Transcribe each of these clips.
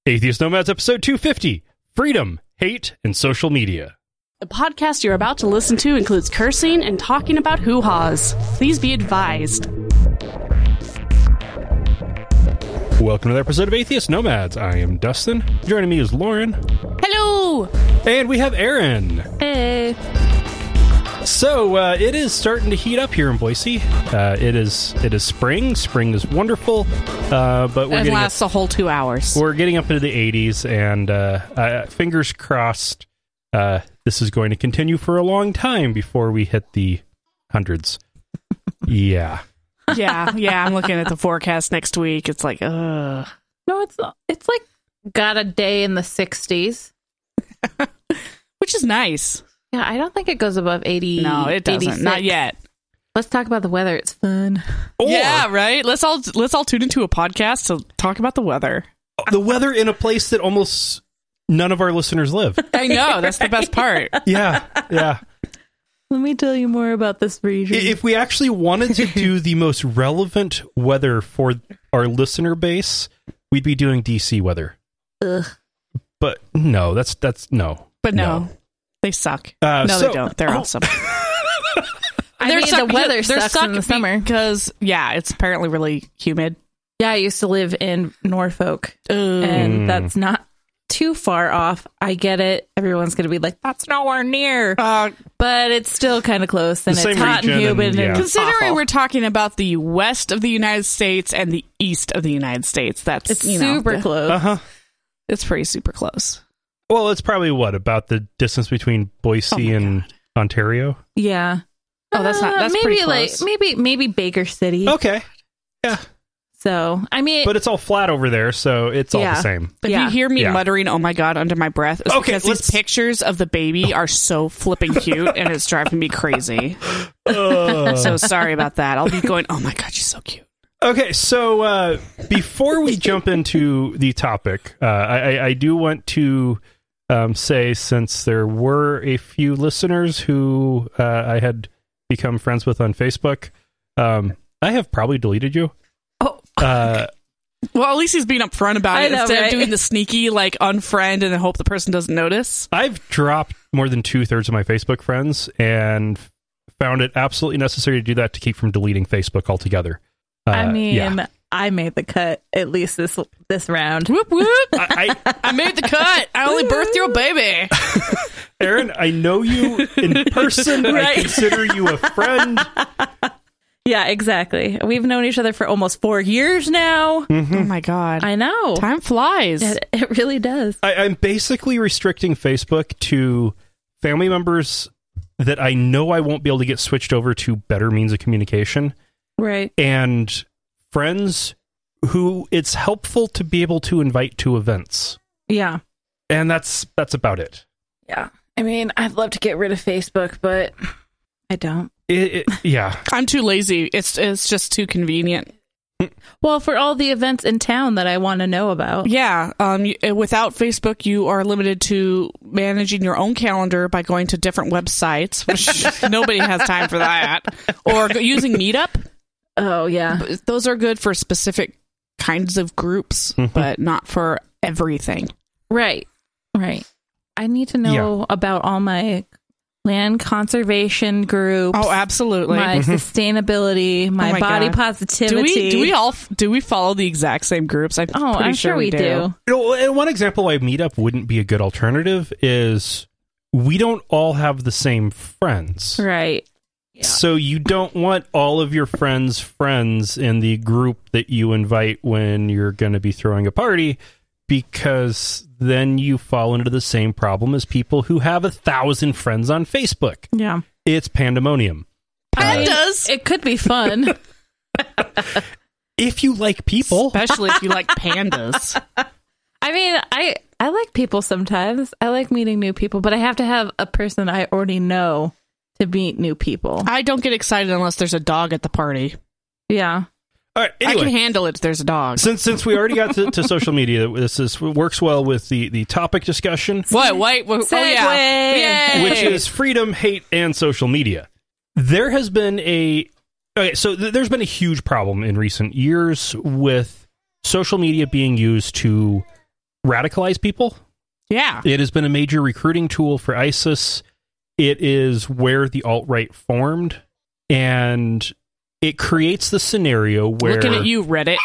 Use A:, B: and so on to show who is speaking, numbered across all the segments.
A: Atheist Nomads, episode 250, Freedom, Hate, and Social Media.
B: The podcast you're about to listen to includes cursing and talking about hoo-haws. Please be advised.
A: Welcome to the episode of Atheist Nomads. I am Dustin. Joining me is Lauren.
B: Hello!
A: And we have Aaron.
C: Hey.
A: So, it is starting to heat up here in Boise. It is spring. Spring is wonderful. But we're
B: It lasts a whole 2 hours.
A: We're getting up into the 80s, and fingers crossed, this is going to continue for a long time before we hit the hundreds. Yeah.
B: Yeah, I'm looking at the forecast next week. It's like, ugh.
C: No, it's like got a day in the 60s.
B: Which is nice.
C: Yeah, I don't think it goes above 80.
B: No, it doesn't.
C: 86.
B: Not yet.
C: Let's talk about the weather. It's fun.
B: Yeah, right? Let's all tune into a podcast to talk about the weather.
A: The weather in a place that almost none of our listeners live.
B: I know. That's the best part.
A: Yeah.
C: Let me tell you more about this region.
A: If we actually wanted to do the most relevant weather for our listener base, we'd be doing DC weather.
C: Ugh.
A: But no, that's no.
B: But no. They suck. They don't. They're awesome.
C: The weather sucks in the summer.
B: Because, it's apparently really humid.
C: Yeah, I used to live in Norfolk, and that's not too far off. I get it. Everyone's going to be like, that's nowhere near. But it's still kind of close, and it's hot and humid. And
B: considering
C: awful.
B: we're talking about the west of the United States and the east of the United States, it's
C: super close.
A: Uh-huh.
B: It's pretty super close.
A: Well, it's probably about the distance between Boise and Ontario?
C: Yeah.
B: Oh, that's
C: maybe
B: pretty close.
C: Maybe Baker City.
A: Okay. Yeah.
C: So, I mean,
A: but it's all flat over there, so it's all the same.
B: If you hear me muttering, oh my God, under my breath, it's because these pictures of the baby are so flipping cute, and it's driving me crazy. So sorry about that. I'll be going, oh my God, she's so cute.
A: Okay, so before we jump into the topic, I do want to say, since there were a few listeners who I had become friends with on Facebook, I have probably deleted you.
C: Oh.
B: Well, at least he's being upfront about it instead of doing the sneaky, unfriend and then hope the person doesn't notice.
A: I've dropped more than 2/3 of my Facebook friends and found it absolutely necessary to do that to keep from deleting Facebook altogether.
C: I made the cut, at least this round.
B: Whoop, whoop. I made the cut. I only birthed your baby.
A: Aaron, I know you in person. Right. I consider you a friend.
C: Yeah, exactly. We've known each other for almost 4 years now.
A: Mm-hmm.
B: Oh my God.
C: I know.
B: Time flies.
C: It really does.
A: I'm basically restricting Facebook to family members that I know I won't be able to get switched over to better means of communication.
C: Right.
A: And friends who it's helpful to be able to invite to events.
C: Yeah.
A: And that's about it.
C: Yeah. I mean, I'd love to get rid of Facebook, but I don't.
A: Yeah.
B: I'm too lazy. It's just too convenient.
C: Well, for all the events in town that I want to know about.
B: Yeah. Without Facebook, you are limited to managing your own calendar by going to different websites, which nobody has time for that. Or using Meetup.
C: Oh, yeah.
B: Those are good for specific kinds of groups, but not for everything.
C: Right. I need to know about all my land conservation groups.
B: Oh, absolutely.
C: My sustainability, my body positivity.
B: Do we follow the exact same groups?
C: I'm sure we do.
A: And one example why Meetup wouldn't be a good alternative is we don't all have the same friends.
C: Right.
A: Yeah. So you don't want all of your friends' friends in the group that you invite when you're going to be throwing a party, because then you fall into the same problem as people who have 1,000 friends on Facebook.
C: Yeah.
A: It's pandemonium.
B: Pandas!
C: It could be fun.
A: If you like people.
B: Especially if you like pandas.
C: I mean, I like people sometimes. I like meeting new people, but I have to have a person I already know to meet new people.
B: I don't get excited unless there's a dog at the party.
C: Yeah.
A: All right, anyway,
B: I can handle it if there's a dog.
A: Since we already got to social media, this works well with the topic discussion.
B: What?
C: Segue.
B: Yay.
A: Which is freedom, hate, and social media. There has been there's been a huge problem in recent years with social media being used to radicalize people.
B: Yeah.
A: It has been a major recruiting tool for ISIS. It is where the alt-right formed, and it creates the scenario where...
B: Looking at you, Reddit.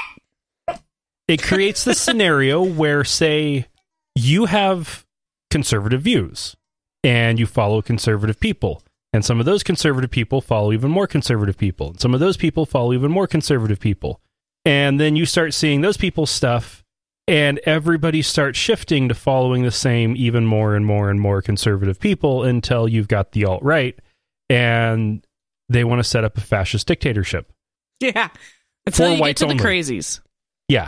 A: It creates the scenario where, say, you have conservative views, and you follow conservative people, and some of those conservative people follow even more conservative people, and some of those people follow even more conservative people. And then you start seeing those people's stuff, and everybody starts shifting to following the same even more and more and more conservative people until you've got the alt-right, and they want to set up a fascist dictatorship.
B: Yeah. Until you get to the crazies.
A: Yeah.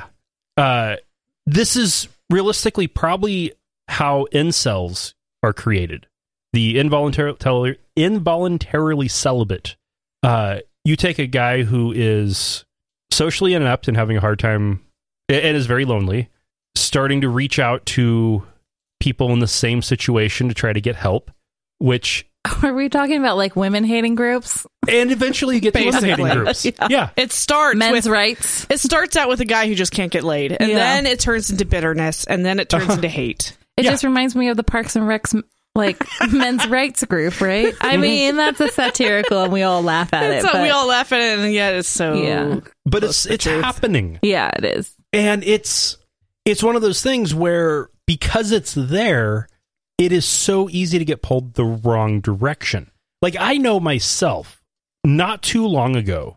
A: This is realistically probably how incels are created. The involuntarily celibate. You take a guy who is socially inept and having a hard time and is very lonely, starting to reach out to people in the same situation to try to get help, which...
C: Are we talking about like women hating groups?
A: And eventually you get to women hating groups. Yeah.
B: It starts
C: men's rights.
B: It starts out with a guy who just can't get laid. And then it turns into bitterness. And then it turns into hate.
C: It just reminds me of the Parks and Recs like men's rights group, right? I mean, that's a satirical and we all laugh at it.
B: So we all laugh at it, and yet it's so...
C: Yeah.
A: But it's happening.
C: Yeah, it is.
A: And it's one of those things where, because it's there, it is so easy to get pulled the wrong direction. Like, I know myself, not too long ago,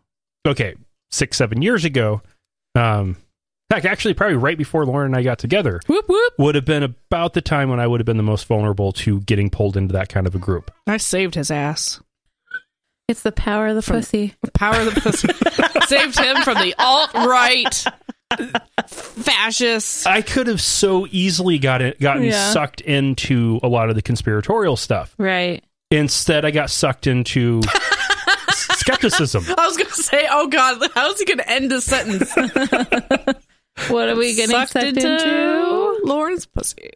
A: 6-7 years ago, in fact, actually probably right before Lauren and I got together, would have been about the time when I would have been the most vulnerable to getting pulled into that kind of a group.
B: I saved his ass.
C: It's the power of the pussy.
B: Power of the pussy. Saved him from the alt-right fascists.
A: I could have so easily gotten sucked into a lot of the conspiratorial stuff.
C: Right.
A: Instead, I got sucked into skepticism.
B: I was going to say, oh God, how is he going to end this sentence?
C: What are we getting sucked into?
B: Lauren's pussy.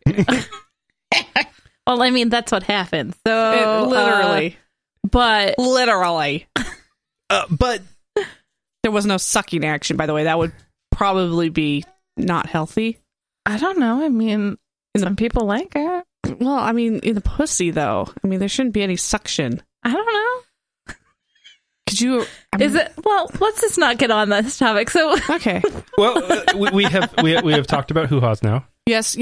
C: Well, I mean, that's what happened. So
B: literally.
C: But
B: literally. But there was no sucking action, by the way. That would probably be not healthy.
C: I don't know. I mean, some people like it.
B: Well, I mean, in the pussy, though. I mean, there shouldn't be any suction.
C: I don't know.
B: Could you...
C: Is it... Well, let's just not get on this topic. So
B: okay.
A: Well, we have talked about hoo-haws now.
B: Yes.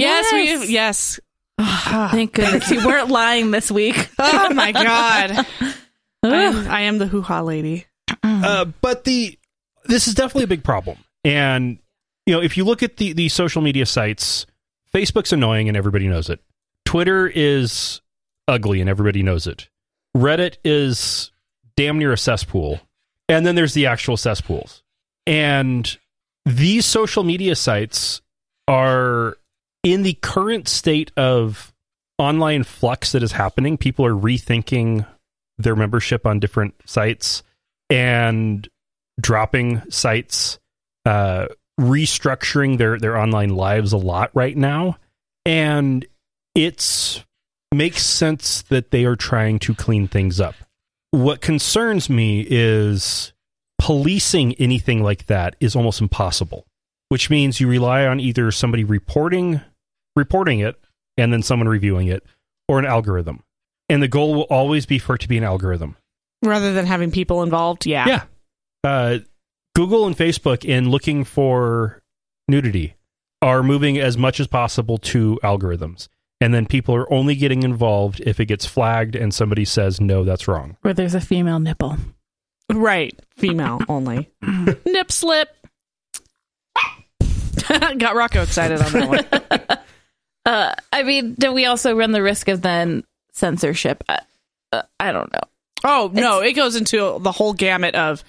C: Thank goodness you weren't lying this week.
B: Oh my God. I am the hoo-ha lady.
A: But this is definitely a big problem. And, if you look at the social media sites, Facebook's annoying and everybody knows it. Twitter is ugly and everybody knows it. Reddit is damn near a cesspool. And then there's the actual cesspools. And these social media sites are, in the current state of online flux that is happening, people are rethinking their membership on different sites and dropping sites, restructuring their online lives a lot right now. And it makes sense that they are trying to clean things up. What concerns me is policing anything like that is almost impossible, which means you rely on either somebody reporting it and then someone reviewing it, or an algorithm. And the goal will always be for it to be an algorithm.
B: Rather than having people involved, yeah.
A: Google and Facebook, in looking for nudity, are moving as much as possible to algorithms. And then people are only getting involved if it gets flagged and somebody says, no, that's wrong.
C: Or there's a female nipple.
B: Right. Female only. Nip slip. Got Rocco excited on that
C: one. I mean, do we also run the risk of then censorship? I don't know.
B: Oh, no. It goes into the whole gamut of,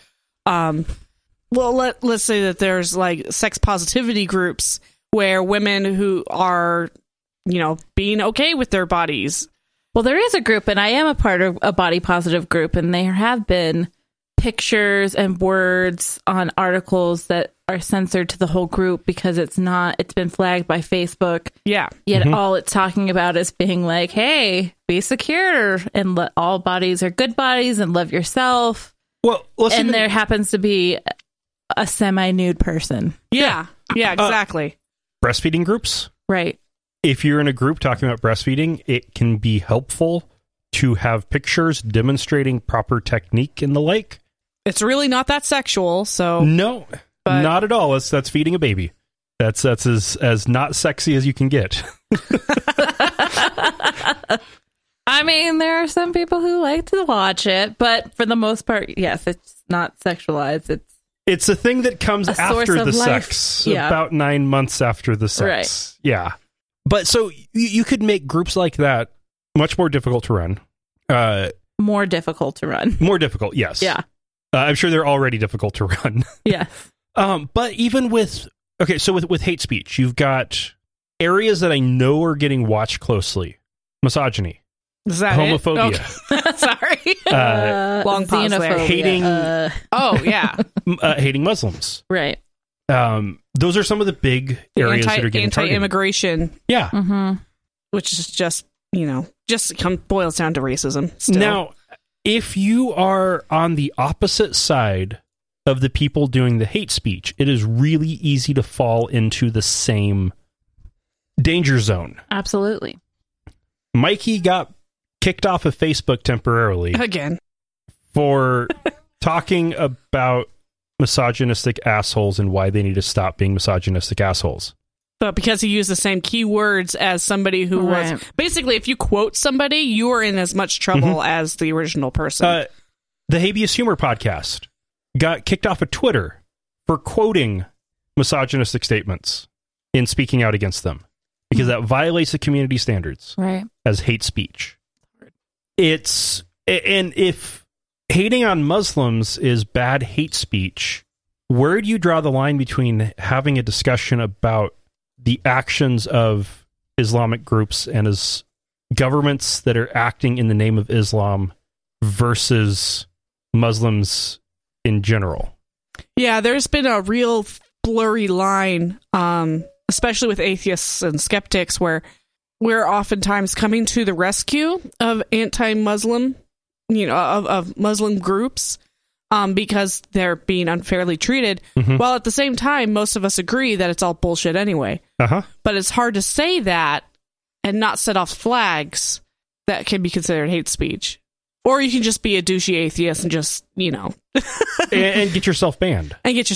B: let's say that there's like sex positivity groups where women who are, being okay with their bodies.
C: Well, there is a group, and I am a part of a body positive group, and there have been pictures and words on articles that are censored to the whole group because it's been flagged by Facebook.
B: Yeah.
C: Yet all it's talking about is being like, hey, be secure and all bodies are good bodies and love yourself.
A: Well,
C: and there happens to be a semi-nude person.
B: Yeah. Yeah, exactly.
A: Breastfeeding groups,
C: Right.
A: If you're in a group talking about breastfeeding, it can be helpful to have pictures demonstrating proper technique and the like.
B: It's really not that sexual, so...
A: No, not at all. That's feeding a baby. That's as not sexy as you can get.
C: I mean, there are some people who like to watch it, but for the most part, yes, it's not sexualized.
A: It's a thing that comes after the sex, about 9 months after the sex.
C: Right.
A: Yeah. But so you could make groups like that much more difficult to run.
C: More difficult to run.
A: More difficult, yes.
C: Yeah.
A: I'm sure they're already difficult to run.
C: Yes.
A: But even with hate speech, you've got areas that I know are getting watched closely. Misogyny.
B: Is that
A: homophobia.
B: Okay. Sorry. Long pause there.
A: Hating. Hating Muslims.
C: Right.
A: Those are some of the big areas that are getting targeted.
B: Anti-immigration.
A: Yeah.
C: Mm-hmm.
B: Which is just boils down to racism. Still.
A: Now, if you are on the opposite side of the people doing the hate speech, it is really easy to fall into the same danger zone.
C: Absolutely.
A: Mikey got kicked off of Facebook temporarily.
B: Again.
A: For talking about misogynistic assholes and why they need to stop being misogynistic assholes.
B: But because he used the same keywords as somebody who was... Basically, if you quote somebody, you are in as much trouble as the original person.
A: The Habeas Humor podcast got kicked off of Twitter for quoting misogynistic statements and speaking out against them. Because that violates the community standards as hate speech. And if hating on Muslims is bad hate speech, where do you draw the line between having a discussion about the actions of Islamic groups and as governments that are acting in the name of Islam versus Muslims in general?
B: Yeah, there's been a real blurry line, especially with atheists and skeptics, where we're oftentimes coming to the rescue of anti-Muslim, of Muslim groups, because they're being unfairly treated. Mm-hmm. While at the same time, most of us agree that it's all bullshit anyway.
A: Uh-huh.
B: But it's hard to say that and not set off flags that can be considered hate speech. Or you can just be a douchey atheist and just, and
A: get yourself banned.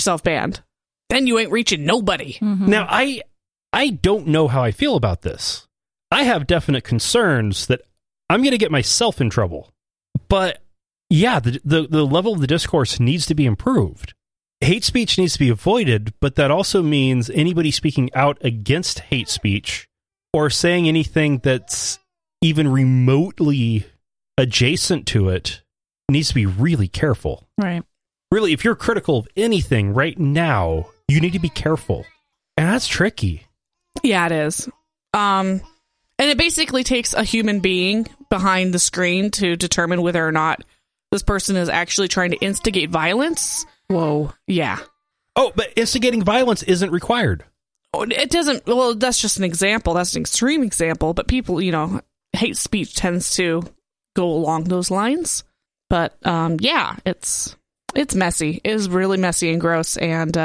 B: Then you ain't reaching nobody.
A: Mm-hmm. Now, I don't know how I feel about this. I have definite concerns that I'm going to get myself in trouble. But yeah, the level of the discourse needs to be improved. Hate speech needs to be avoided, but that also means anybody speaking out against hate speech or saying anything that's even remotely adjacent to it needs to be really careful.
C: Right.
A: Really, if you're critical of anything right now, you need to be careful. And that's tricky.
B: Yeah, it is. And it basically takes a human being behind the screen to determine whether or not this person is actually trying to instigate violence.
C: Whoa.
B: Yeah.
A: Oh, but instigating violence isn't required.
B: It doesn't. Well, that's just an example. That's an extreme example. But people, hate speech tends to go along those lines. But yeah, it's messy. It is really messy and gross. And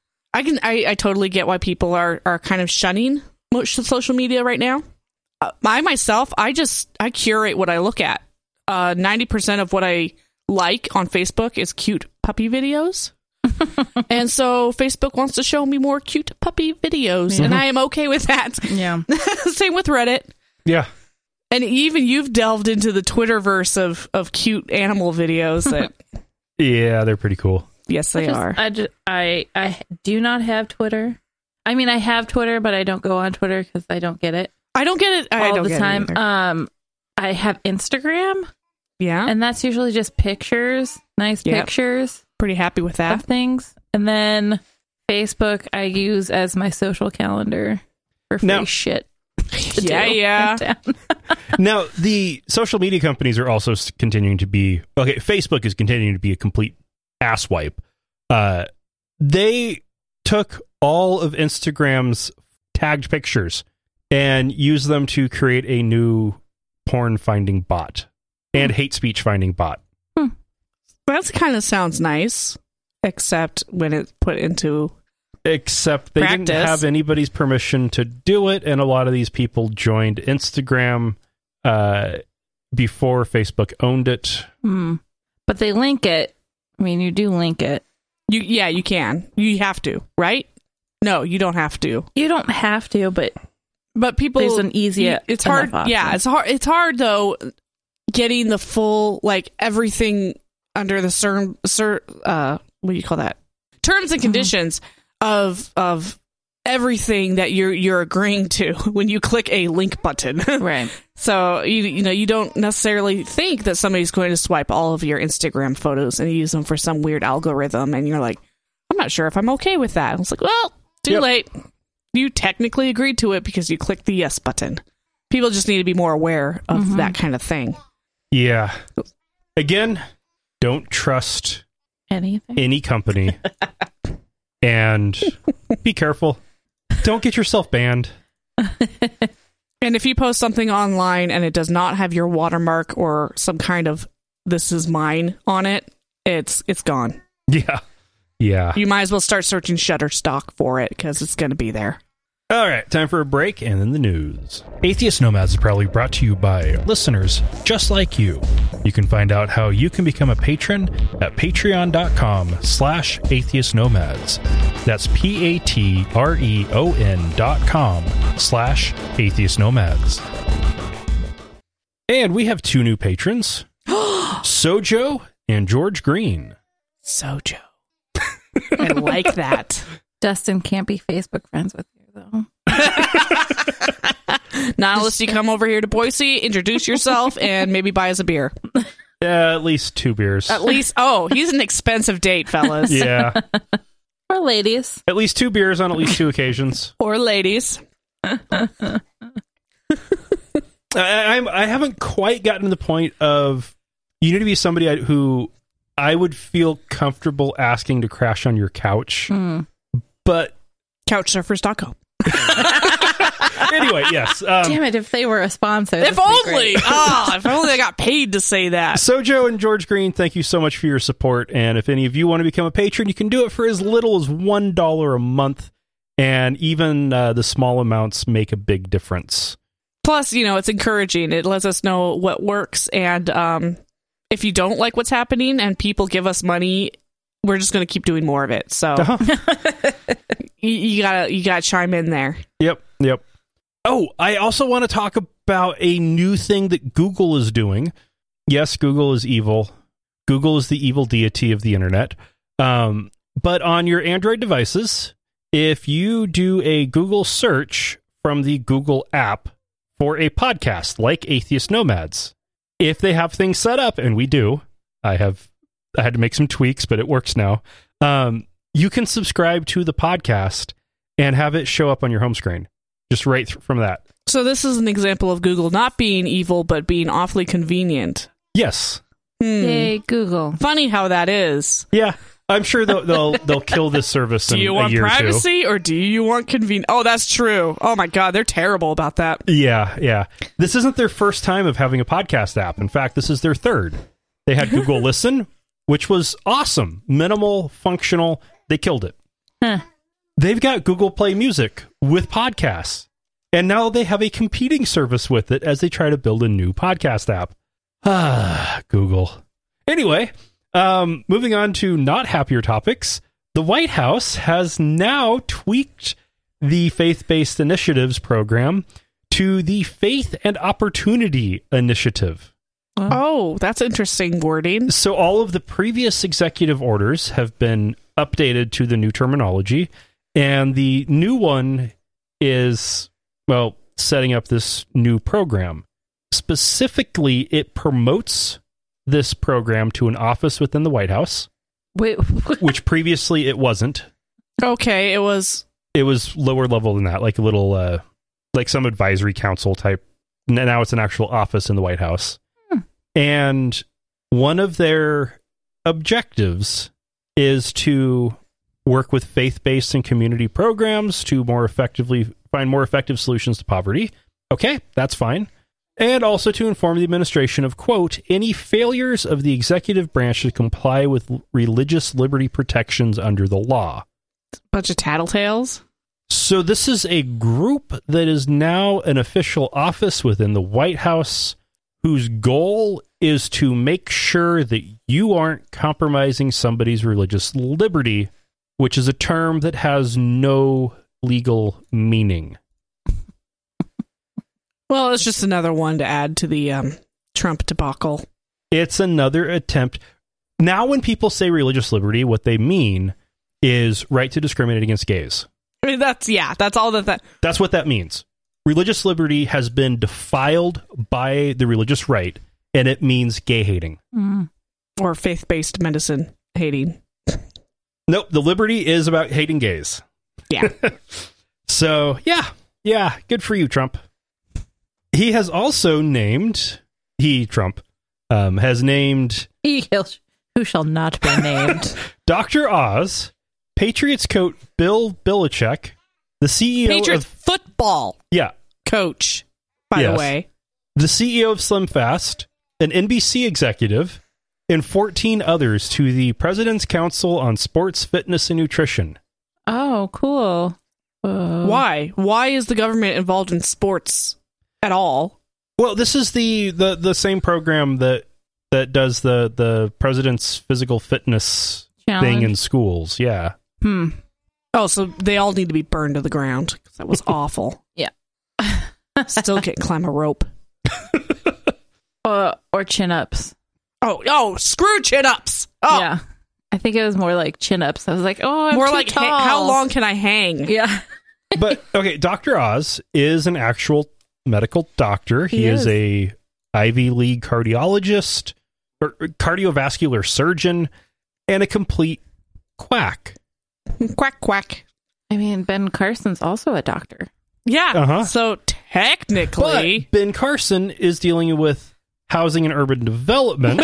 B: I totally get why people are kind of shunning social media right now. I myself, I curate what I look at. 90% of what I like on Facebook is cute puppy videos. And so Facebook wants to show me more cute puppy videos, and I am okay with that.
C: Yeah.
B: Same with Reddit.
A: Yeah.
B: And even you've delved into the Twitterverse of cute animal videos that
A: yeah, they're pretty cool.
B: Yes, they are.
C: I do not have Twitter. I mean, I have Twitter, but I don't go on Twitter because I don't get it.
B: I don't get it
C: all the time. I have Instagram.
B: Yeah.
C: And that's usually just pictures, nice pictures.
B: Pretty happy with that.
C: Of things. And then Facebook I use as my social calendar for free shit.
B: Yeah.
A: Now, the social media companies are also continuing to be... Okay, Facebook is continuing to be a complete asswipe. They took all of Instagram's tagged pictures and used them to create a new porn finding bot and hate speech finding bot.
B: That kind of sounds nice, except when it's put into
A: Except they didn't have anybody's permission to do it, and a lot of these people joined Instagram before Facebook owned it.
C: But they link it. I mean, you do link it.
B: You can. You have to, right? No, you don't have to.
C: You don't have to, but
B: people.
C: There's an easy.
B: It's hard.
C: Option.
B: Yeah, it's hard. It's hard though. Getting the full everything under the certain what do you call that? Terms and conditions of everything that you're agreeing to when you click a link button.
C: Right.
B: So you don't necessarily think that somebody's going to swipe all of your Instagram photos and use them for some weird algorithm, and you're like, I'm not sure if I'm okay with that. And it's like, well, too late. You technically agreed to it because you clicked the yes button. People just need to be more aware of that kind of thing.
A: Yeah. Again, don't trust any company. And be careful. Don't get yourself banned.
B: And if you post something online and it does not have your watermark or some kind of "this is mine" on it, it's gone.
A: Yeah.
B: You might as well start searching Shutterstock for it because it's going to be there.
A: All right, time for a break and then the news. Atheist Nomads is proudly brought to you by listeners just like you. You can find out how you can become a patron at patreon.com/atheistnomads. That's patreon.com/atheistnomads. And we have 2 new patrons, Sojo and George Green.
B: Sojo. I like that.
C: Dustin can't be Facebook friends with you, though.
B: Not unless you come over here to Boise, introduce yourself, and maybe buy us a beer.
A: Yeah, at least 2 beers.
B: At least, he's an expensive date, fellas.
A: Yeah.
C: Or ladies.
A: At least 2 beers on at least 2 occasions.
B: Or ladies.
A: I haven't quite gotten to the point of, you need to be somebody who I would feel comfortable asking to crash on your couch. But
B: Couchsurfers.com.
A: Anyway, yes.
C: Damn it, if they were a sponsor.
B: If only! If only I got paid to say that.
A: Sojo and George Green, thank you so much for your support. And if any of you want to become a patron, you can do it for as little as $1 a month. And even the small amounts make a big difference.
B: Plus, it's encouraging. It lets us know what works. And if you don't like what's happening and people give us money, we're just going to keep doing more of it. So you gotta chime in there.
A: Yep. Oh, I also want to talk about a new thing that Google is doing. Yes, Google is evil. Google is the evil deity of the internet. But on your Android devices, if you do a Google search from the Google app for a podcast like Atheist Nomads, if they have things set up, and we do, I had to make some tweaks, but it works now. You can subscribe to the podcast and have it show up on your home screen, just right from that.
B: So this is an example of Google not being evil, but being awfully convenient.
A: Yes.
C: Yay, Google.
B: Funny how that is.
A: Yeah. I'm sure they'll kill this service in a year or two.
B: Do you want privacy or do you want convenience? Oh, that's true. Oh my God, they're terrible about that.
A: Yeah. This isn't their first time of having a podcast app. In fact, this is their third. They had Google Listen, which was awesome. Minimal, functional. They killed it. They've got Google Play Music with podcasts. And now they have a competing service with it as they try to build a new podcast app. Google. Anyway, moving on to not happier topics. The White House has now tweaked the Faith-Based Initiatives program to the Faith and Opportunity Initiative.
B: Oh, that's interesting wording.
A: So all of the previous executive orders have been updated to the new terminology, and the new one is, setting up this new program. Specifically, it promotes this program to an office within the White House.
C: Wait,
A: which previously it wasn't.
B: Okay, it was
A: lower level than that, like a little, like some advisory council type. Now it's an actual office in the White House. And one of their objectives is to work with faith-based and community programs to find more effective solutions to poverty. Okay, that's fine. And also to inform the administration of, quote, any failures of the executive branch to comply with religious liberty protections under the law.
B: Bunch of tattletales.
A: So this is a group that is now an official office within the White House, whose goal is to make sure that you aren't compromising somebody's religious liberty, which is a term that has no legal meaning.
B: Well, it's just another one to add to the Trump debacle.
A: It's another attempt. Now, when people say religious liberty, what they mean is right to discriminate against gays.
B: I mean, that's all that.
A: That's what that means. Religious liberty has been defiled by the religious right, and it means gay hating.
B: Or faith-based medicine hating.
A: Nope, the liberty is about hating gays.
B: Yeah.
A: So, yeah, good for you, Trump. He has also named, Trump, has named...
C: Who shall not be named.
A: Dr. Oz, Patriots coach Bill Belichick, the CEO
B: Patriots
A: of...
B: football coach, by the way.
A: The CEO of SlimFast, an NBC executive, and 14 others to the President's Council on Sports, Fitness, and Nutrition.
C: Oh, cool.
B: Why? Why is the government involved in sports at all?
A: Well, this is the same program that does the president's physical fitness
C: challenge
A: thing in schools. Yeah.
B: Oh, so they all need to be burned to the ground. That was awful.
C: Yeah.
B: Still can't climb a rope.
C: Or chin-ups.
B: Oh, screw chin-ups. Oh.
C: Yeah. I think it was more like chin-ups. I was like, I'm
B: more
C: too
B: like
C: tall.
B: How long can I hang?
C: Yeah.
A: But, okay, Dr. Oz is an actual medical doctor. He is a Ivy League cardiologist, or cardiovascular surgeon, and a complete quack.
B: Quack, quack.
C: I mean, Ben Carson's also a doctor.
B: Yeah. So technically...
A: But Ben Carson is dealing with housing and urban development.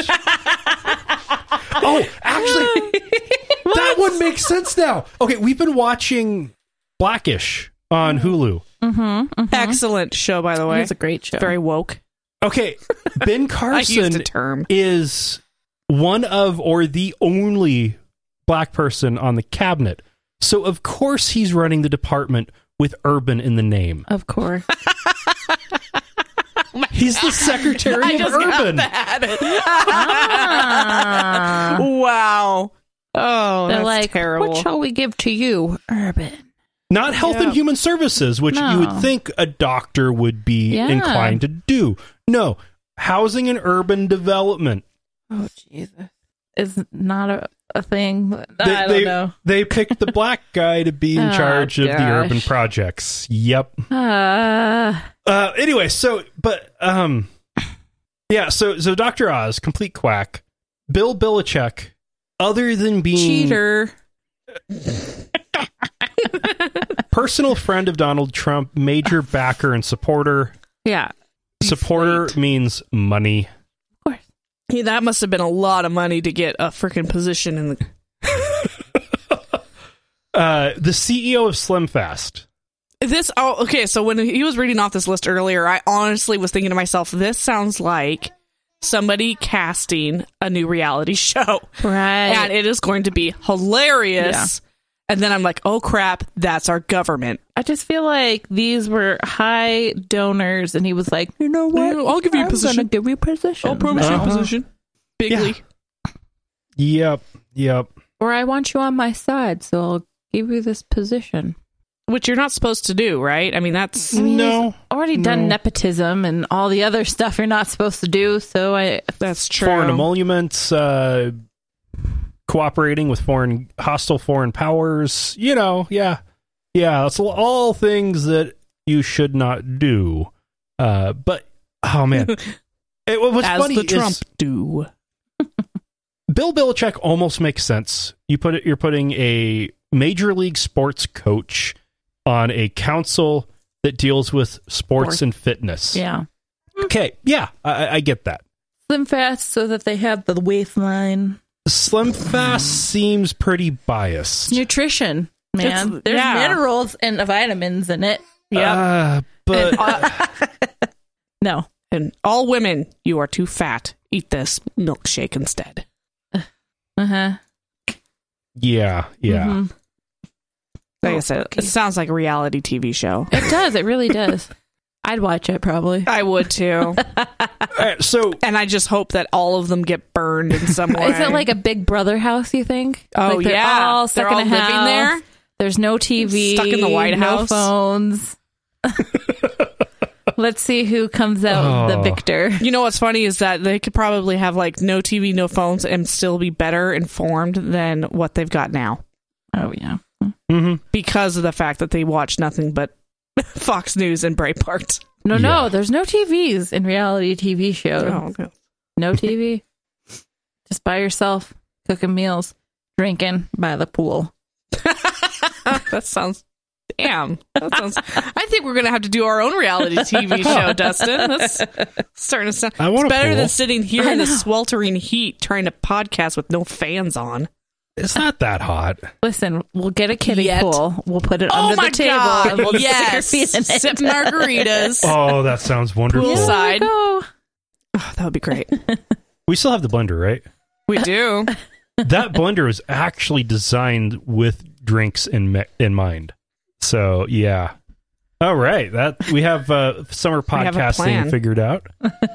A: Oh, actually, that one makes sense now. Okay, we've been watching Blackish on Hulu.
B: Excellent show, by the way.
C: It's a great show.
B: Very woke.
A: Okay, Ben Carson
B: I used a term.
A: is one of, or the only black person on the cabinet. So, of course, he's running the department with urban in the name.
C: Of course.
A: He's the secretary of urban.
B: Wow. Oh,
C: they're
B: that's
C: like,
B: terrible.
C: what shall we give to you? Urban.
A: Not health and human services, which you would think a doctor would be inclined to do. No, housing and urban development.
C: Oh, Jesus. Is not a thing. I don't know.
A: They picked the black guy to be in charge of the urban projects. Yep. Anyway, so Dr. Oz, complete quack. Bill Belichick, other than being
B: cheater,
A: personal friend of Donald Trump, major backer and supporter.
C: Yeah.
A: Supporter means money.
B: Yeah, that must have been a lot of money to get a freaking position in the...
A: The CEO of SlimFast.
B: Okay, so when he was reading off this list earlier, I honestly was thinking to myself, this sounds like somebody casting a new reality show.
C: Right.
B: And it is going to be hilarious. Yeah. And then I'm like, oh crap, that's our government.
C: I just feel like these were high donors, and he was like, you know what?
B: I'll give you a position.
C: I'm going to give you a position.
B: I'll promise you a position. Bigly.
A: Yeah. Yep.
C: Or I want you on my side, so I'll give you this position.
B: Which you're not supposed to do, right? I mean, that's...
A: No.
C: Already done nepotism and all the other stuff you're not supposed to do, so
B: That's true.
A: Foreign emoluments, cooperating with hostile foreign powers, yeah, that's all things that you should not do. But oh man, what's
B: as
A: funny
B: the Trump
A: is
B: do.
A: Bill Belichick almost makes sense. You're putting a major league sports coach on a council that deals with sports and fitness.
C: Yeah.
A: Okay. Yeah, I get that.
C: SlimFast so that they have the waistline.
A: SlimFast seems pretty biased.
C: Nutrition, man. There's minerals and vitamins in it.
A: Yeah, but
C: no.
B: And all women, you are too fat. Eat this milkshake instead.
A: Yeah. Mm-hmm.
B: Like I said, it sounds like a reality TV show.
C: It does. It really does. I'd watch it probably.
B: I would too. And I just hope that all of them get burned in some way.
C: Is it like a Big Brother house, you think?
B: Oh,
C: like
B: yeah.
C: All stuck
B: they're all
C: in a
B: living
C: house.
B: there?
C: There's no TV.
B: Stuck in the White House.
C: No phones. Let's see who comes out the victor.
B: You know what's funny is that they could probably have like no TV, no phones, and still be better informed than what they've got now.
C: Oh, yeah.
A: Mm-hmm.
B: Because of the fact that they watch nothing but Fox News and Breitbart.
C: No, there's no TVs in reality TV shows.
B: Oh, okay.
C: No TV. Just by yourself, cooking meals, drinking by the pool.
B: That sounds... Damn. I think we're going to have to do our own reality TV show, Dustin. That's starting to sound... It's better than sitting here in the sweltering heat trying to podcast with no fans on.
A: It's not that hot.
C: Listen, we'll get a kiddie pool. We'll put it under the table.
B: God.
C: And we'll
B: yes. Sip margaritas.
A: Oh, that sounds wonderful.
B: Poolside. Oh, that would be great.
A: We still have the blender, right?
B: We do.
A: That blender is actually designed with drinks in mind. So, yeah. All right. We have summer podcasting figured out.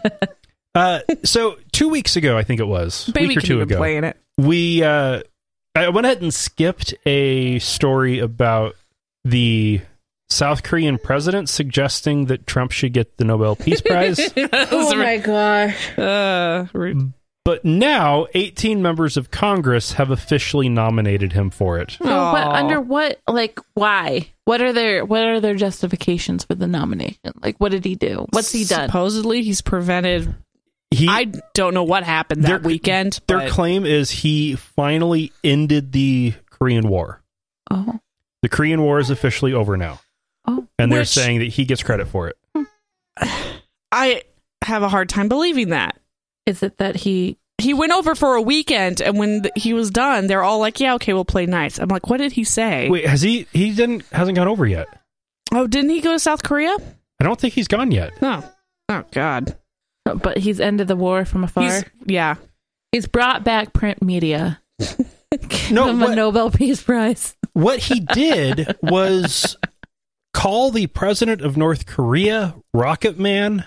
A: So 2 weeks ago, I think it was.
B: Maybe
A: week or two ago.
B: Playing it.
A: I went ahead and skipped a story about the South Korean president suggesting that Trump should get the Nobel Peace Prize.
C: Oh my gosh.
A: But now 18 members of Congress have officially nominated him for it.
C: Oh, but under what, like, why? What are their justifications for the nomination? Like, what did he do? What's he done?
B: Supposedly he's prevented... I don't know what happened that weekend.
A: Their claim is he finally ended the Korean War.
C: Oh.
A: The Korean War is officially over now.
C: Oh.
A: And they're saying that he gets credit for it.
B: I have a hard time believing that.
C: Is it that he
B: went over for a weekend, and when he was done, they're all like, yeah, okay, we'll play nice. I'm like, what did he say?
A: Wait, hasn't gone over yet?
B: Oh, didn't he go to South Korea?
A: I don't think he's gone yet.
B: Oh God.
C: But he's ended the war from afar. He's brought back print media. Give him a Nobel Peace Prize.
A: What he did was call the president of North Korea Rocket Man.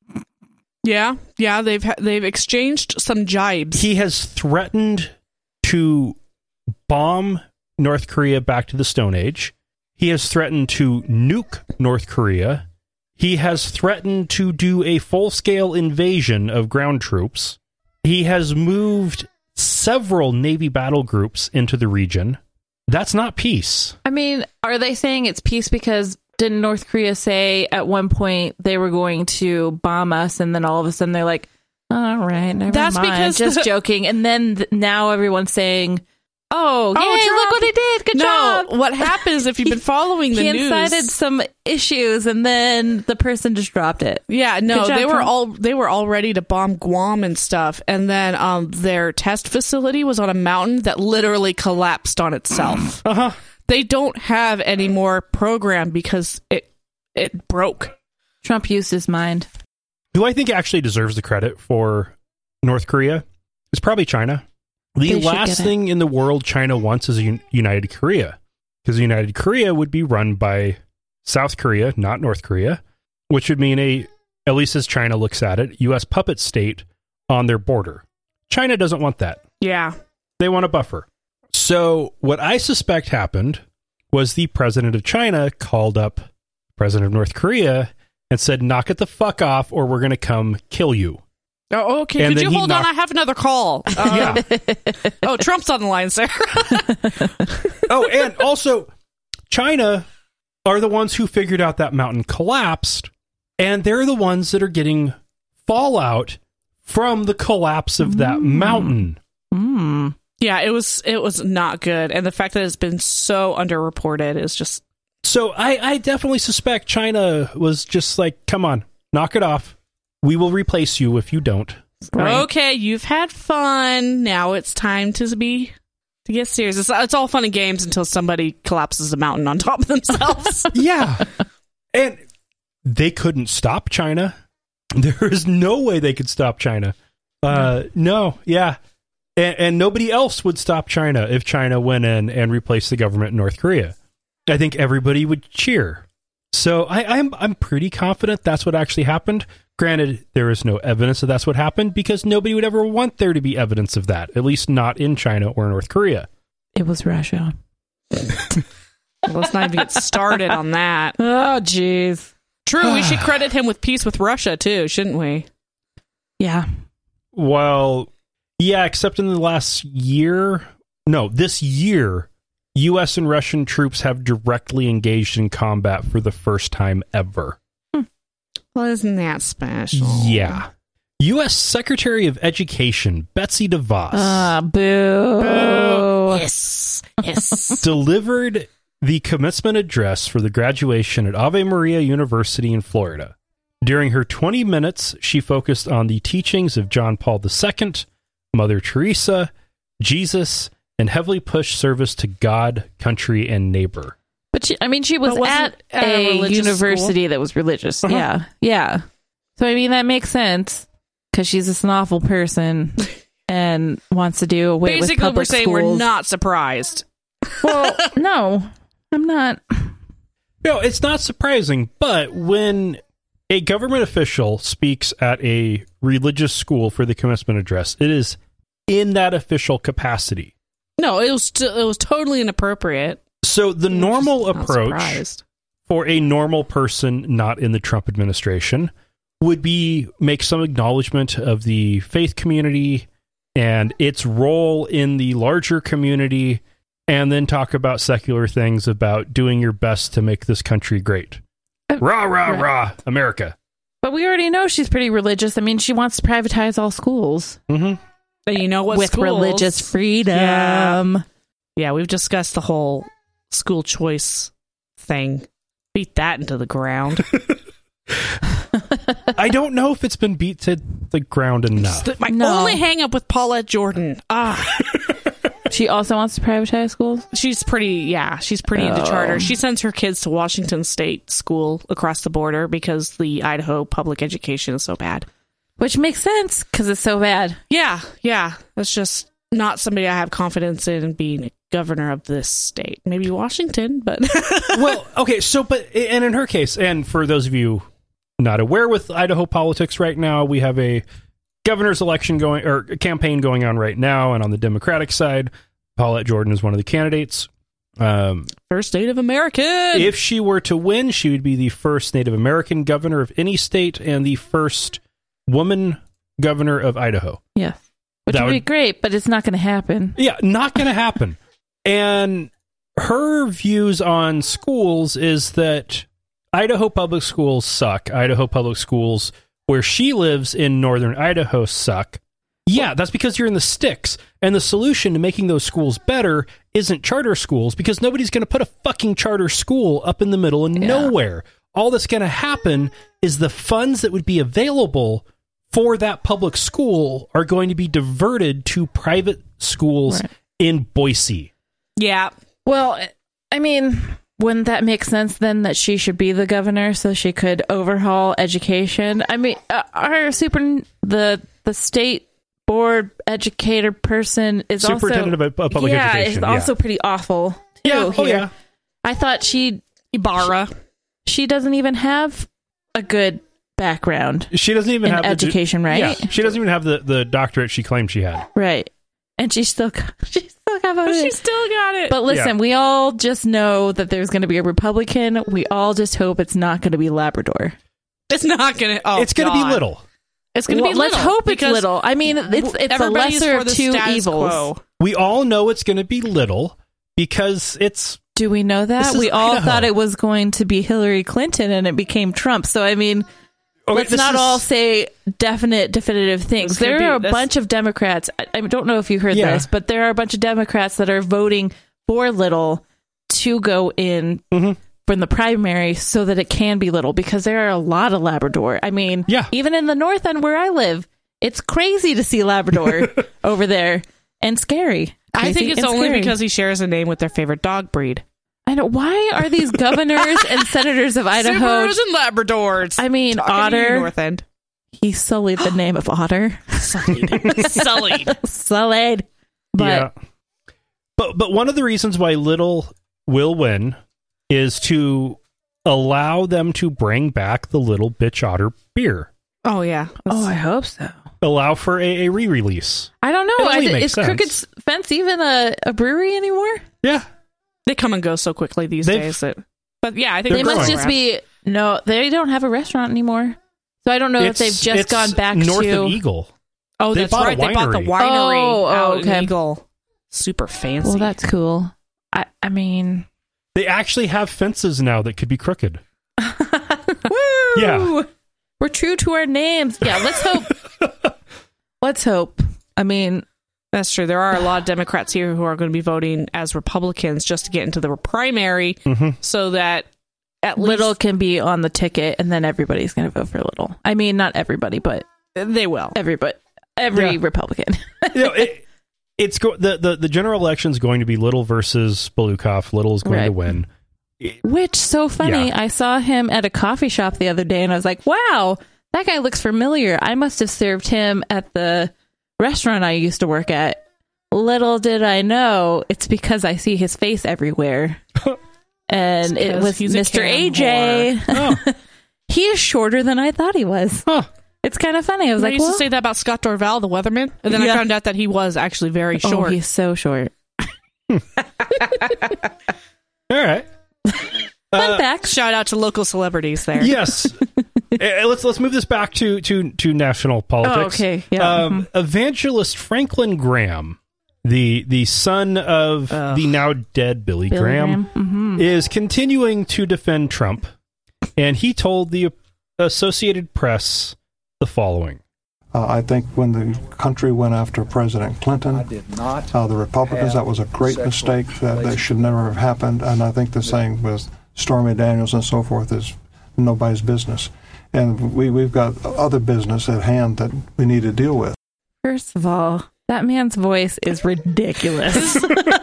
B: Yeah, they've exchanged some jibes.
A: He has threatened to bomb North Korea back to the Stone Age. He has threatened to nuke North Korea. He has threatened to do a full-scale invasion of ground troops. He has moved several Navy battle groups into the region. That's not peace.
C: I mean, are they saying it's peace because didn't North Korea say at one point they were going to bomb us, and then all of a sudden they're like, all right, never mind. Because just joking. And then now everyone's saying, oh, look what they did. Good job.
B: What happens if you've been following the news?
C: He incited some issues, and then the person just dropped it.
B: Yeah, no, they were all ready to bomb Guam and stuff, and then their test facility was on a mountain that literally collapsed on itself. They don't have any more program because it broke.
C: Trump used his mind.
A: Who I think actually deserves the credit for North Korea is probably China. The last thing in the world China wants is a united Korea, because united Korea would be run by South Korea, not North Korea, which would mean at least as China looks at it, U.S. puppet state on their border. China doesn't want that.
B: Yeah.
A: They want a buffer. So what I suspect happened was the president of China called up the president of North Korea and said, knock it the fuck off or we're going to come kill you.
B: Oh, okay. Could you hold on? I have another call.
A: Yeah.
B: Oh, Trump's on the line, sir.
A: Oh, and also, China are the ones who figured out that mountain collapsed, and they're the ones that are getting fallout from the collapse of that mountain.
B: Yeah, it was not good, and the fact that it's been so underreported is just...
A: So I definitely suspect China was just like, come on, knock it off. We will replace you if you don't.
B: Right? Okay, you've had fun. Now it's time to get serious. It's all fun and games until somebody collapses a mountain on top of themselves.
A: Yeah. And they couldn't stop China. There is no way they could stop China. No, yeah. And nobody else would stop China if China went in and replaced the government in North Korea. I think everybody would cheer. So I'm pretty confident that's what actually happened. Granted, there is no evidence that that's what happened because nobody would ever want there to be evidence of that, at least not in China or North Korea.
C: It was Russia.
B: Let's not even get started on that.
C: Oh, jeez.
B: True, we should credit him with peace with Russia, too, shouldn't we?
C: Yeah.
A: Well, yeah, except in the last year. No, this year, U.S. and Russian troops have directly engaged in combat for the first time ever.
B: Well, isn't that special?
A: Yeah. U.S. Secretary of Education, Betsy DeVos.
C: Boo.
B: Boo. Yes.
A: Delivered the commencement address for the graduation at Ave Maria University in Florida. During her 20 minutes, she focused on the teachings of John Paul II, Mother Teresa, Jesus, and heavily pushed service to God, country, and neighbor.
C: But she was at a university that was religious. Uh-huh. Yeah. So, that makes sense because she's just an awful person and wants to do away with public schools.
B: Basically, we're saying we're not surprised.
C: Well, no, I'm not.
A: No, it's not surprising, but when a government official speaks at a religious school for the commencement address, it is in that official capacity.
B: No, it was totally inappropriate.
A: So the normal approach for a normal person not in the Trump administration would be make some acknowledgement of the faith community and its role in the larger community, and then talk about secular things about doing your best to make this country great. Rah, rah, rah, America.
C: But we already know she's pretty religious. She wants to privatize all schools.
A: Mm-hmm.
B: But you know what?
C: With
B: schools,
C: religious freedom.
B: Yeah, we've discussed the whole school choice thing. Beat that into the ground.
A: I don't know if it's been beat to the ground enough.
B: My only hang up with Paulette Jordan.
C: She also wants to privatize schools?
B: She's pretty into charter. She sends her kids to Washington State School across the border because the Idaho public education is so bad.
C: Which makes sense because it's so bad.
B: Yeah. That's just not somebody I have confidence in being a governor of this state. Maybe Washington, but...
A: Well, okay, and in her case, and for those of you not aware with Idaho politics right now, we have a governor's election campaign going on right now, and on the Democratic side, Paulette Jordan is one of the candidates.
B: First Native American!
A: If she were to win, she would be the first Native American governor of any state and the first woman governor of Idaho.
C: Yeah. Which would be great, but it's not going to happen.
A: Yeah, not going to happen. And her views on schools is that Idaho public schools suck. Idaho public schools where she lives in northern Idaho suck. Yeah, that's because you're in the sticks. And the solution to making those schools better isn't charter schools, because nobody's going to put a fucking charter school up in the middle of nowhere. All that's going to happen is the funds that would be available for that public school are going to be diverted to private schools in Boise.
B: Yeah.
C: Well, wouldn't that make sense then that she should be the governor so she could overhaul education? Our the state board educator person is
A: superintendent of public education.
C: Is also pretty awful too.
A: Yeah.
C: I thought
B: Ibarra.
C: She doesn't even have a good background.
A: She doesn't even have
C: education, right?
A: Yeah, she doesn't even have the doctorate she claimed she had.
C: Right. And she still got it. But listen, we all just know that there's going to be a Republican. We all just hope it's not going to be Labrador.
B: It's not going to.
A: It's going to be little.
B: It's going to be little.
C: Let's hope it's little. It's a lesser of two evils.
B: Quo.
A: We all know it's going to be little because it's.
C: Do we know that? We all thought it was going to be Hillary Clinton and it became Trump. So, let's not all say definitive things. There are a bunch of Democrats. I don't know if you heard this, but there are a bunch of Democrats that are voting for little to go in from the primary so that it can be little, because there are a lot of Labrador. Even in the north end where I live, it's crazy to see Labrador over there, and scary.
B: I think it's only because he shares a name with their favorite dog breed.
C: I know. Why are these governors and senators of Idaho
B: Subarus and Labradors?
C: Otter.
B: North End.
C: He sullied the name of Otter. Sullied. But
A: one of the reasons why little will win is to allow them to bring back the Little Bitch Otter beer.
B: Oh, yeah.
C: I hope so.
A: Allow for a re-release.
C: I don't know. Is Crooked's Fence even a brewery anymore?
A: Yeah.
B: They come and go so quickly these days. But yeah, I think
C: they must just be... No, they don't have a restaurant anymore. So I don't know if they've just gone back
A: north
C: to...
A: of Eagle.
B: Oh, that's right. They bought the winery out in Eagle. Super fancy.
C: Well, that's cool. I mean...
A: They actually have fences now that could be crooked.
C: Woo!
A: Yeah.
C: We're true to our names. Yeah, let's hope. Let's hope. I mean...
B: That's true. There are a lot of Democrats here who are going to be voting as Republicans just to get into the primary so that at least...
C: Little can be on the ticket and then everybody's going to vote for Little. I mean, not everybody, but...
B: They will.
C: Every Republican.
A: The general election is going to be Little versus Balukov. Little is going to win.
C: Which, so funny. Yeah. I saw him at a coffee shop the other day and I was like, wow, that guy looks familiar. I must have served him at the restaurant I used to work at. Little did I know it's because I see his face everywhere. And it was Mr. AJ. Oh. He is shorter than I thought he was.
A: Huh.
C: It's kind of funny. I was
B: I used to say that about Scott Dorval, the weatherman, and then I found out that he was actually very short.
C: Oh, he's so short.
A: All right.
C: Fun fact.
B: Shout out to local celebrities there.
A: Yes. Let's move this back to national politics.
C: Oh, okay. Yeah.
A: Evangelist Franklin Graham, the son of the now dead Billy Graham, is continuing to defend Trump, and he told the Associated Press the following.
D: I think when the country went after President Clinton, the Republicans, that was a great mistake. That should never have happened. And I think the saying with Stormy Daniels and so forth is nobody's business. And we've got other business at hand that we need to deal with.
C: First of all, that man's voice is ridiculous.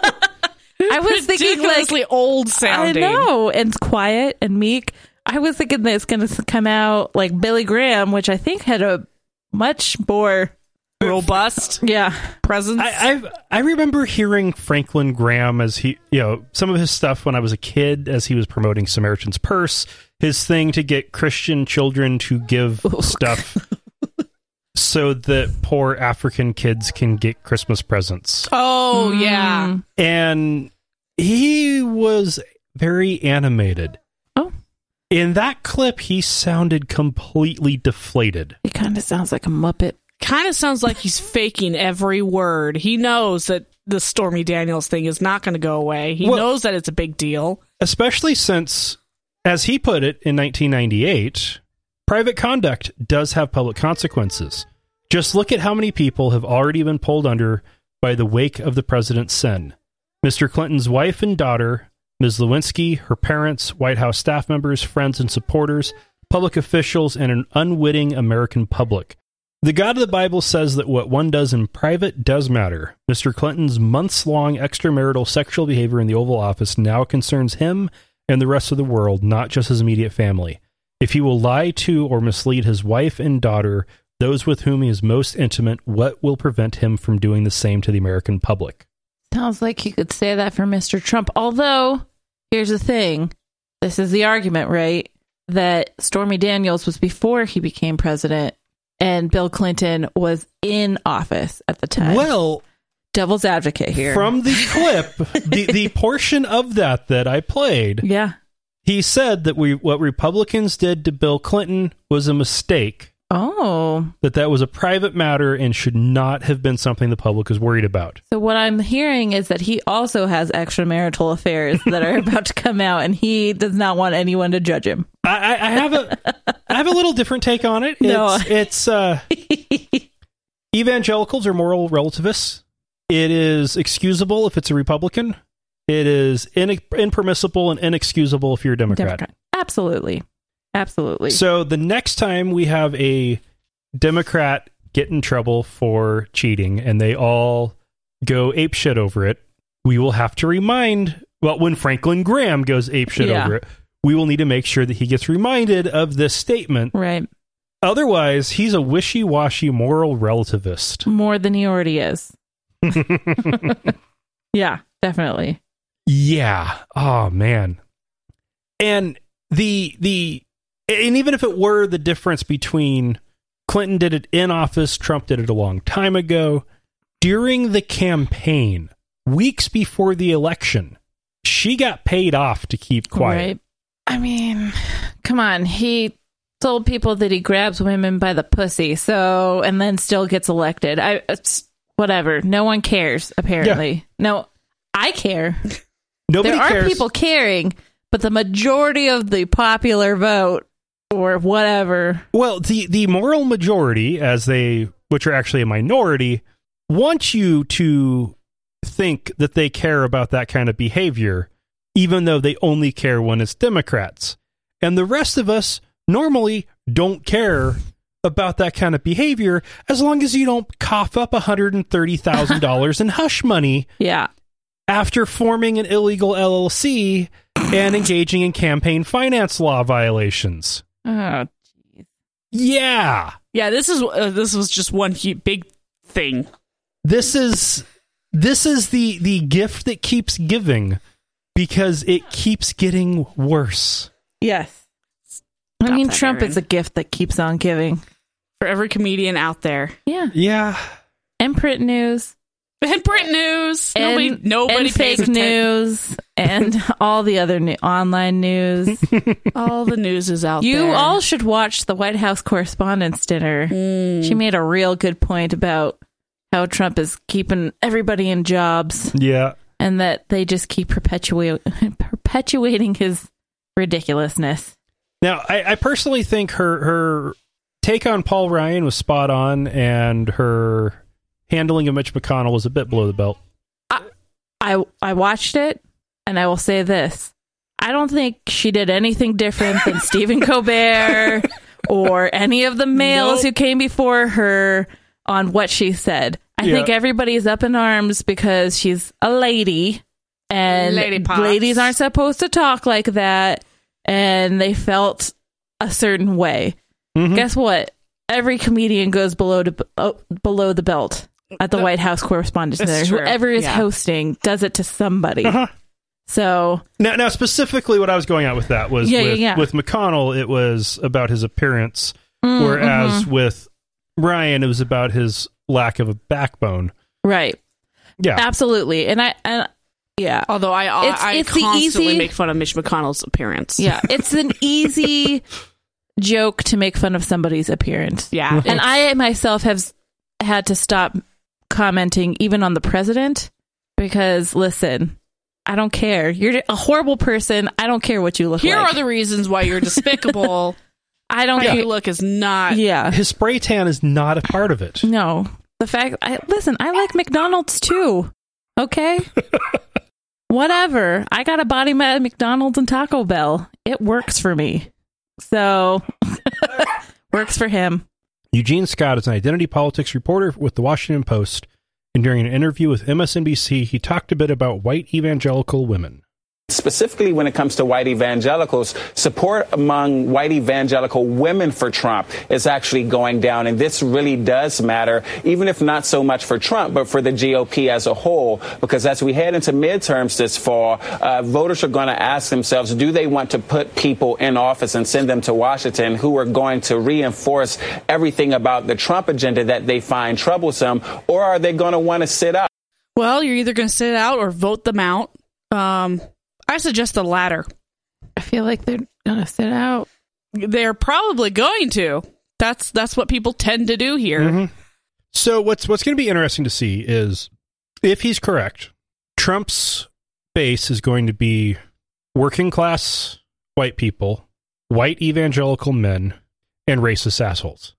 C: I was thinking
B: ridiculously old sounding.
C: I know, and quiet and meek. I was thinking that it's going to come out like Billy Graham, which I think had a much more
B: robust presence.
A: I remember hearing Franklin Graham as some of his stuff when I was a kid, as he was promoting Samaritan's Purse, his thing to get Christian children to give stuff so that poor African kids can get Christmas presents.
B: Oh, yeah.
A: And he was very animated.
C: Oh.
A: In that clip, he sounded completely deflated.
C: He kind of sounds like a Muppet.
B: Kind of sounds like he's faking every word. He knows that the Stormy Daniels thing is not going to go away. He knows that it's a big deal.
A: Especially since, as he put it in 1998, private conduct does have public consequences. Just look at how many people have already been pulled under by the wake of the president's sin. Mr. Clinton's wife and daughter, Ms. Lewinsky, her parents, White House staff members, friends and supporters, public officials, and an unwitting American public. The God of the Bible says that what one does in private does matter. Mr. Clinton's months-long extramarital sexual behavior in the Oval Office now concerns him and the rest of the world, not just his immediate family. If he will lie to or mislead his wife and daughter, those with whom he is most intimate, what will prevent him from doing the same to the American public?
C: Sounds like you could say that for Mr. Trump. Although, here's the thing. This is the argument, right? That Stormy Daniels was before he became president and Bill Clinton was in office at the time.
A: Well,
C: devil's advocate here.
A: From the clip, the portion of that I played, he said that what Republicans did to Bill Clinton was a mistake.
C: Oh.
A: That was a private matter and should not have been something the public is worried about.
C: So what I'm hearing is that he also has extramarital affairs that are about to come out, and he does not want anyone to judge him.
A: I have a little different take on it. It's evangelicals are moral relativists. It is excusable if it's a Republican. It is impermissible and inexcusable if you're a Democrat.
C: Absolutely. Absolutely.
A: So the next time we have a Democrat get in trouble for cheating and they all go apeshit over it, we will have to remind, when Franklin Graham goes apeshit over it, we will need to make sure that he gets reminded of this statement.
C: Right.
A: Otherwise, he's a wishy-washy moral relativist.
C: More than he already is. Yeah, definitely.
A: Yeah. Oh, man. And and even if it were the difference between Clinton did it in office, Trump did it a long time ago, during the campaign, weeks before the election, she got paid off to keep quiet.
C: Right. I mean, come on. He told people that he grabs women by the pussy, and then still gets elected. It's whatever. No one cares, apparently. Yeah. No, I care.
A: Nobody cares.
C: There are people caring, but the majority of the popular vote or whatever.
A: Well, the moral majority, which are actually a minority, want you to think that they care about that kind of behavior, even though they only care when it's Democrats. And the rest of us normally don't care about that kind of behavior as long as you don't cough up $130,000 in hush money.
C: Yeah.
A: After forming an illegal LLC and engaging in campaign finance law violations.
C: Oh, geez.
A: Yeah.
B: Yeah, this was just one big thing.
A: This is the gift that keeps giving because it keeps getting worse.
C: Yes. I mean, Trump is a gift that keeps on giving.
B: For every comedian out there.
C: Yeah.
A: Yeah.
C: And print news.
B: And print news. Nobody
C: and fake news. And all the other online news.
B: All the news is out there.
C: You all should watch the White House Correspondents' Dinner. She made a real good point about how Trump is keeping everybody in jobs.
A: Yeah.
C: And that they just keep perpetuating his ridiculousness.
A: Now, I personally think her take on Paul Ryan was spot on, and her handling of Mitch McConnell was a bit below the belt.
C: I watched it, and I will say this. I don't think she did anything different than Stephen Colbert or any of the males who came before her on what she said. I think everybody's up in arms because she's a lady, and ladies aren't supposed to talk like that, and they felt a certain way. Mm-hmm. Guess what? Every comedian goes below the belt at the White House Correspondents' Dinner. Whoever is hosting does it to somebody. Uh-huh. So
A: now, specifically, what I was going at with that was with McConnell, it was about his appearance, whereas with Ryan, it was about his lack of a backbone.
C: Right.
A: Yeah.
C: Absolutely. Yeah.
B: Although I constantly make fun of Mitch McConnell's appearance.
C: Yeah. It's an easy joke to make fun of somebody's appearance.
B: Yeah.
C: And I myself have had to stop commenting even on the president because, listen, I don't care. You're a horrible person. I don't care what you look like.
B: Here are the reasons why you're despicable.
C: I don't
B: care. Your look is not.
C: Yeah.
A: His spray tan is not a part of it.
C: No. The fact, I like McDonald's too. Okay? Whatever. I got a body at McDonald's and Taco Bell. It works for me. So, works for him.
A: Eugene Scott is an identity politics reporter with the Washington Post, and during an interview with MSNBC, he talked a bit about white evangelical women.
E: Specifically when it comes to white evangelicals, support among white evangelical women for Trump is actually going down. And this really does matter, even if not so much for Trump, but for the GOP as a whole, because as we head into midterms this fall, voters are going to ask themselves, do they want to put people in office and send them to Washington who are going to reinforce everything about the Trump agenda that they find troublesome, or are they going to want to sit out?
B: Well, you're either going to sit out or vote them out. I suggest the latter.
C: I feel like they're going to sit out.
B: They're probably going to. That's what people tend to do here.
A: Mm-hmm. So what's going to be interesting to see is if he's correct, Trump's base is going to be working class white people, white evangelical men, and racist assholes.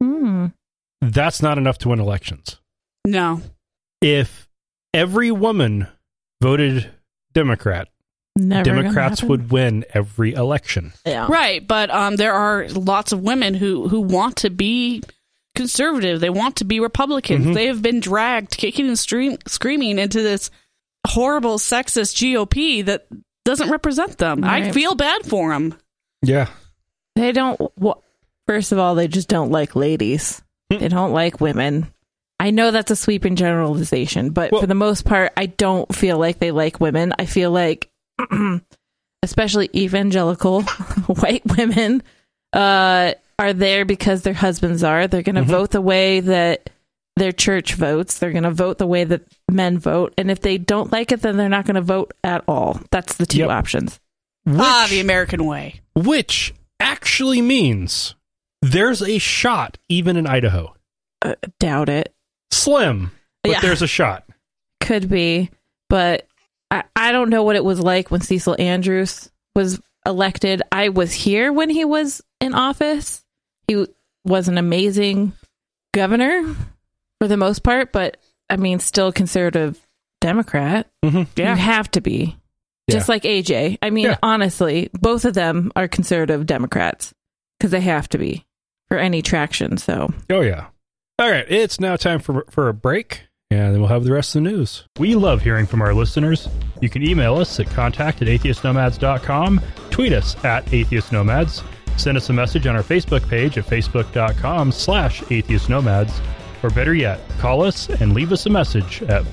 A: That's not enough to win elections.
B: No.
A: If every woman voted Democrat, Democrats would win every election.
C: Yeah.
B: Right, but there are lots of women who want to be conservative. They want to be Republicans. Mm-hmm. They have been dragged kicking and screaming into this horrible sexist GOP that doesn't represent them. Right. I feel bad for them.
A: Yeah.
C: They don't... First of all, they just don't like ladies. They don't like women. I know that's a sweeping generalization, but for the most part, I don't feel like they like women. I feel like especially evangelical white women, are there because their husbands are. They're going to vote the way that their church votes. They're going to vote the way that men vote. And if they don't like it, then they're not going to vote at all. That's the two options.
B: The American way.
A: Which actually means there's a shot even in Idaho.
C: Doubt it.
A: Slim, but there's a shot.
C: Could be, but I don't know what it was like when Cecil Andrews was elected. I was here when he was in office. He was an amazing governor for the most part, but I mean, still conservative Democrat. You have to be. Just like AJ. I mean, honestly, both of them are conservative Democrats because they have to be for any traction. So,
A: oh yeah. All right, it's now time for a break, and then we'll have the rest of the news. We love hearing from our listeners. You can email us at contact@atheistnomads.com, tweet us @atheistnomads, send us a message on our Facebook page at facebook.com/atheistnomads, or better yet, call us and leave us a message at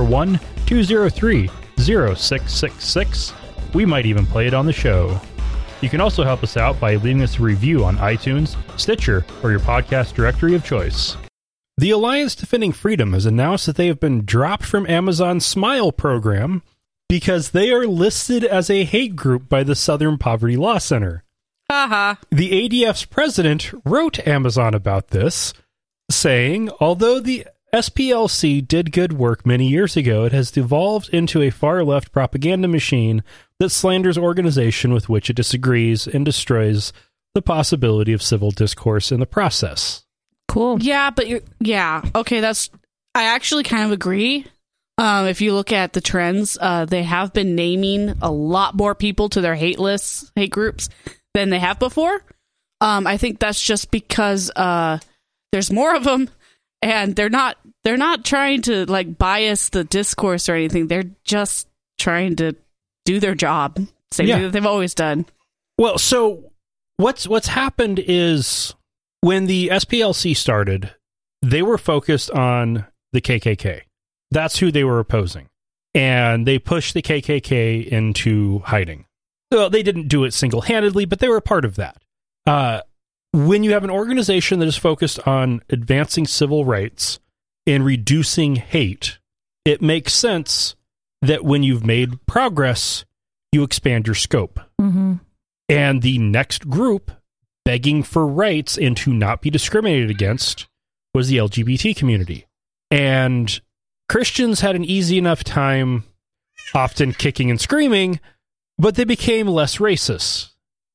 A: 541-203-0666. We might even play it on the show. You can also help us out by leaving us a review on iTunes, Stitcher, or your podcast directory of choice. The Alliance Defending Freedom has announced that they have been dropped from Amazon's Smile program because they are listed as a hate group by the Southern Poverty Law Center. The ADF's president wrote Amazon about this, saying, although the SPLC did good work many years ago, it has devolved into a far-left propaganda machine that slanders organization with which it disagrees and destroys the possibility of civil discourse in the process.
C: Cool.
B: Yeah, but okay, I actually kind of agree. If you look at the trends, they have been naming a lot more people to their hate lists, hate groups, than they have before. I think that's just because there's more of them, and they're not trying to like bias the discourse or anything. They're just trying to do their job, same thing that they've always done.
A: Well, so what's happened is when the SPLC started, they were focused on the KKK. That's who they were opposing. And they pushed the KKK into hiding. Well, they didn't do it single-handedly, but they were a part of that. When you have an organization that is focused on advancing civil rights and reducing hate, it makes sense that when you've made progress, you expand your scope. And the next group begging for rights and to not be discriminated against was the LGBT community. And Christians had an easy enough time, often kicking and screaming, but they became less racist.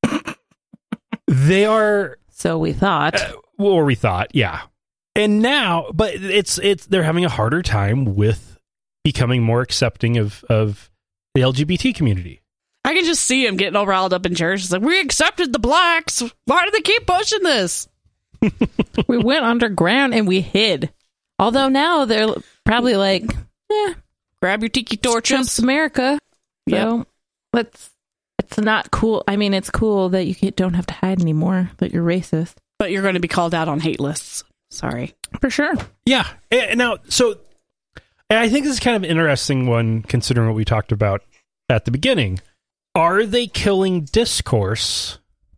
A: They are...
C: So we thought.
A: Or we thought, yeah. And now, but they're having a harder time with becoming more accepting of the LGBT community.
B: I can just see him getting all riled up in church. It's like, we accepted the blacks. Why do they keep pushing this?
C: We went underground and we hid. Although now they're probably like,
B: grab your tiki torches.
C: Trump's America. So it's not cool. I mean, it's cool that you don't have to hide anymore, that you're racist.
B: But you're going to be called out on hate lists. Sorry.
C: For sure.
A: Yeah. And now, and I think this is kind of an interesting one, considering what we talked about at the beginning. Are they killing discourse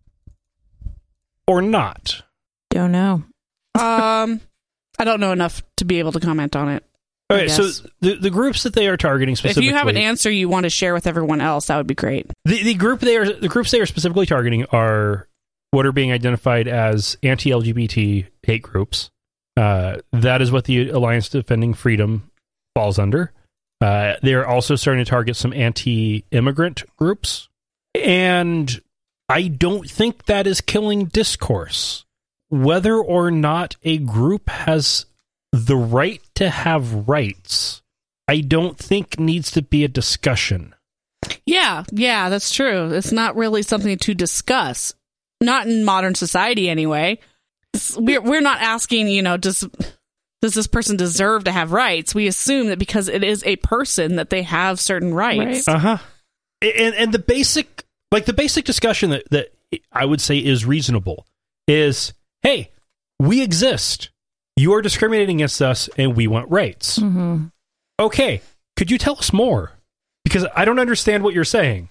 A: or not?
C: Don't know.
B: I don't know enough to be able to comment on it.
A: Okay, so the groups that they are targeting specifically...
B: If you have an answer you want to share with everyone else, that would be great.
A: The groups they are specifically targeting are what are being identified as anti-LGBT hate groups. That is what the Alliance Defending Freedom falls under. They're also starting to target some anti-immigrant groups. And I don't think that is killing discourse. Whether or not a group has the right to have rights, I don't think needs to be a discussion.
B: Yeah, that's true. It's not really something to discuss. Not in modern society, anyway. We're not asking, does this person deserve to have rights? We assume that because it is a person that they have certain rights.
A: Right. And the basic discussion that I would say is reasonable is, hey, we exist. You are discriminating against us, and we want rights.
C: Mm-hmm.
A: Okay, could you tell us more? Because I don't understand what you're saying.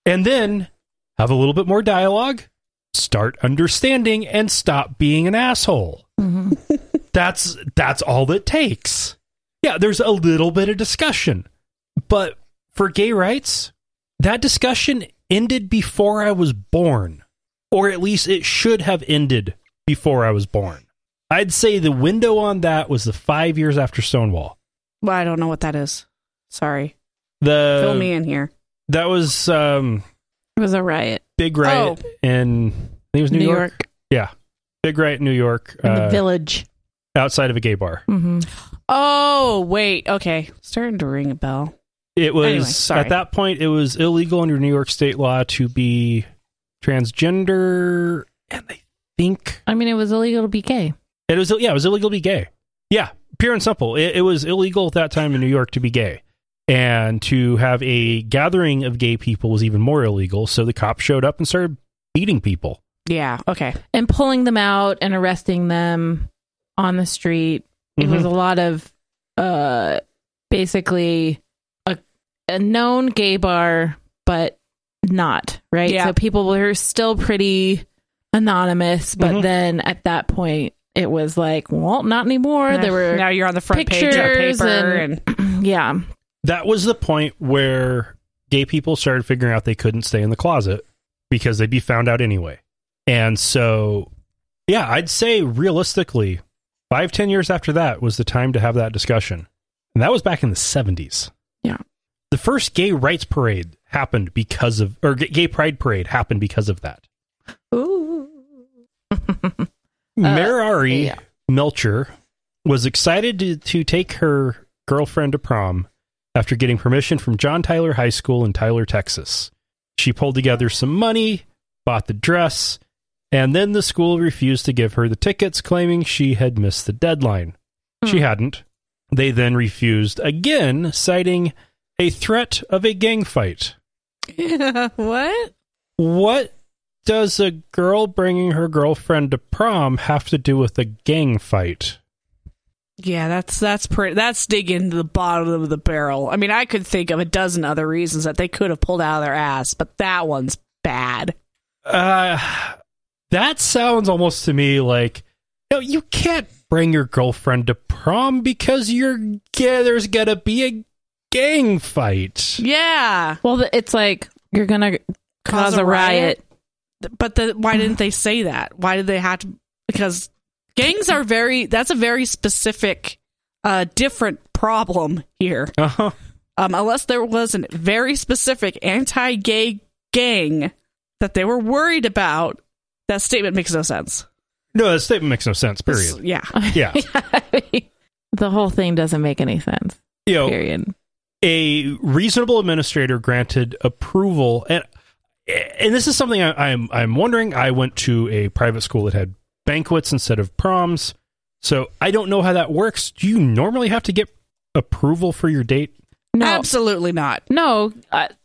A: And then have a little bit more dialogue, start understanding, and stop being an asshole. Mm-hmm. That's all it takes. Yeah, there's a little bit of discussion. But for gay rights, that discussion ended before I was born. Or at least it should have ended before I was born. I'd say the window on that was the 5 years after Stonewall.
B: Well, I don't know what that is. Sorry.
A: Fill
B: me in here.
A: That was...
C: it was a riot.
A: Big riot in... I think it was New York. Yeah. Big riot in New York.
C: In the Village.
A: Outside of a gay bar.
C: Mm-hmm.
B: Oh, wait. Okay. Starting to ring a bell.
A: It was... At that point, it was illegal under New York state law to be transgender, and I think...
C: I mean, it was illegal to be gay.
A: It was illegal to be gay. Yeah, pure and simple. It was illegal at that time in New York to be gay. And to have a gathering of gay people was even more illegal, so the cops showed up and started beating people.
B: Yeah, okay.
C: And pulling them out and arresting them on the street. It was a lot of basically a known gay bar, but not, right?
B: Yeah.
C: So people were still pretty anonymous, but then at that point, it was like, well, not anymore. There were
B: now you're on the front page of paper and
C: yeah.
A: That was the point where gay people started figuring out they couldn't stay in the closet because they'd be found out anyway. And so, yeah, I'd say realistically, 5-10 years after that was the time to have that discussion. And that was back in the 70s.
C: Yeah.
A: The first gay rights parade happened because of, or gay pride parade happened because of that.
C: Ooh.
A: Mary Melcher was excited to take her girlfriend to prom after getting permission from John Tyler High School in Tyler, Texas. She pulled together some money, bought the dress, and then the school refused to give her the tickets, claiming she had missed the deadline. She hadn't. They then refused again, citing a threat of a gang fight.
B: What?
A: What does a girl bringing her girlfriend to prom have to do with a gang fight?
B: Yeah, that's digging to the bottom of the barrel. I mean, I could think of a dozen other reasons that they could have pulled out of their ass, but that one's bad.
A: That sounds almost to me like, no, you can't bring your girlfriend to prom because there's gonna be a gang fight.
B: Yeah.
C: Well, it's like you're gonna cause a riot.
B: But why didn't they say that? Why did they have to? Because gangs are that's a very specific, different problem here.
A: Uh-huh.
B: Unless there was a very specific anti-gay gang that they were worried about, that statement makes no sense.
A: No, that statement makes no sense, period.
B: Yeah.
A: Yeah.
C: The whole thing doesn't make any sense. Period.
A: A reasonable administrator granted approval, and this is something I'm wondering. I went to a private school that had banquets instead of proms, so I don't know how that works. Do you normally have to get approval for your date?
B: No, absolutely not.
C: No,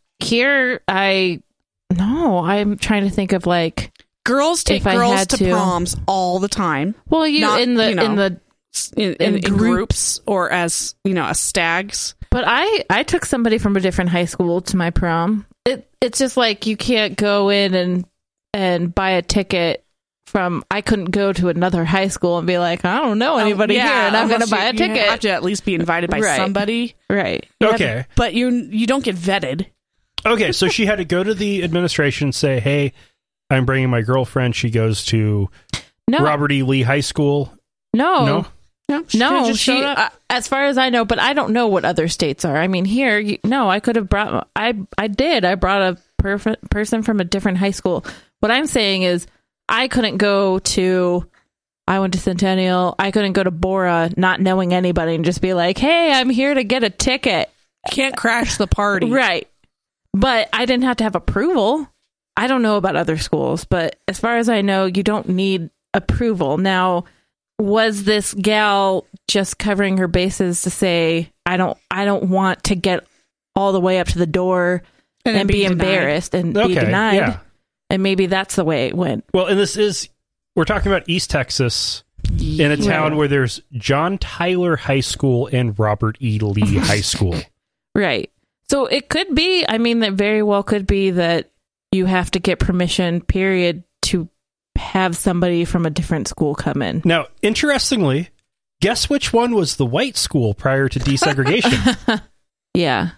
C: I'm trying to think of like
B: girls take girls to proms all the time.
C: Well, in
B: groups or as as stags.
C: But I took somebody from a different high school to my prom. It's just like you can't go in and buy a ticket from. I couldn't go to another high school and be like, I don't know anybody here, and I'm going to buy a ticket.
B: You have to at least be invited by somebody,
C: right?
A: Okay,
B: but you don't get vetted.
A: Okay, so she had to go to the administration, say, "Hey, I'm bringing my girlfriend. She goes to Robert E. Lee High School."
C: No. She as far as I know, but I don't know what other states are. I mean, here, I could have brought. I brought a person from a different high school. What I'm saying is, I couldn't go to. I went to Centennial. I couldn't go to Bora, not knowing anybody, and just be like, "Hey, I'm here to get a ticket."
B: Can't crash the party,
C: right? But I didn't have to have approval. I don't know about other schools, but as far as I know, you don't need approval. Now, was this gal just covering her bases to say, I don't want to get all the way up to the door and be embarrassed and be denied? Yeah. And maybe that's the way it went.
A: Well, and we're talking about East Texas in a town where there's John Tyler High School and Robert E. Lee High School.
C: Right. So it could be, that very well could be that you have to get permission, period, to have somebody from a different school come in.
A: Now, interestingly, guess which one was the white school prior to desegregation?
C: Yeah.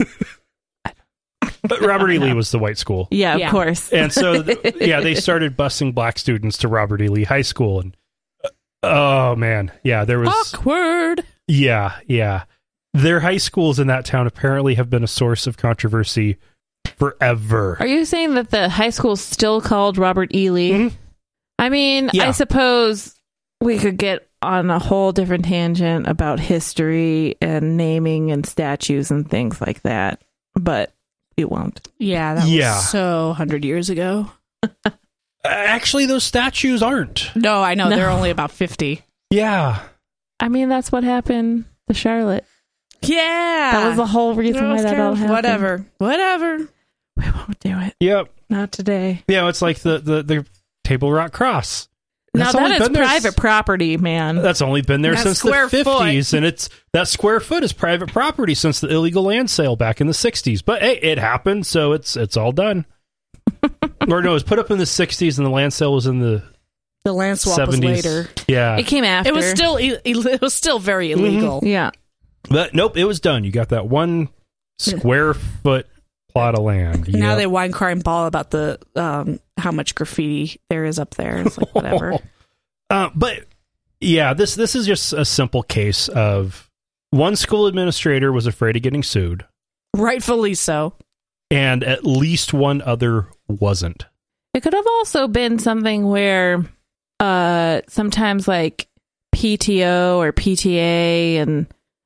A: But Robert E. Lee was the white school.
C: Yeah, of course.
A: And so, they started busing black students to Robert E. Lee High School. And, oh, man. Yeah, there was...
B: Awkward.
A: Yeah. Their high schools in that town apparently have been a source of controversy forever.
C: Are you saying that the high school's still called Robert E. Lee?
A: Mm-hmm.
C: I suppose we could get on a whole different tangent about history and naming and statues and things like that, but we won't.
B: Yeah, that was so 100 years ago.
A: Actually, those statues aren't.
B: No, I know. They're only about 50.
A: Yeah.
C: That's what happened to Charlotte.
B: Yeah.
C: That was the whole reason why that all happened.
B: Whatever.
C: We won't do it.
A: Yep.
C: Not today.
A: Yeah, it's like the Table Rock Cross.
C: Now that is private property, man.
A: That's only been there since the 50s, and that square foot is private property since the illegal land sale back in the 60s. But hey, it happened, so it's all done. Or no, it was put up in the 60s, and the land sale was in the
B: land swap
A: 70s.
B: was later.
A: Yeah,
C: it came after.
B: It was still very illegal.
C: Mm-hmm. Yeah,
A: but nope, it was done. You got that 1 square foot plot of land.
B: Now they whine, cry, and bawl about the how much graffiti there is up there. It's like whatever.
A: But yeah, this is just a simple case of one school administrator was afraid of getting sued,
B: rightfully so,
A: and at least one other wasn't.
C: It could have also been something where sometimes like PTO or PTA and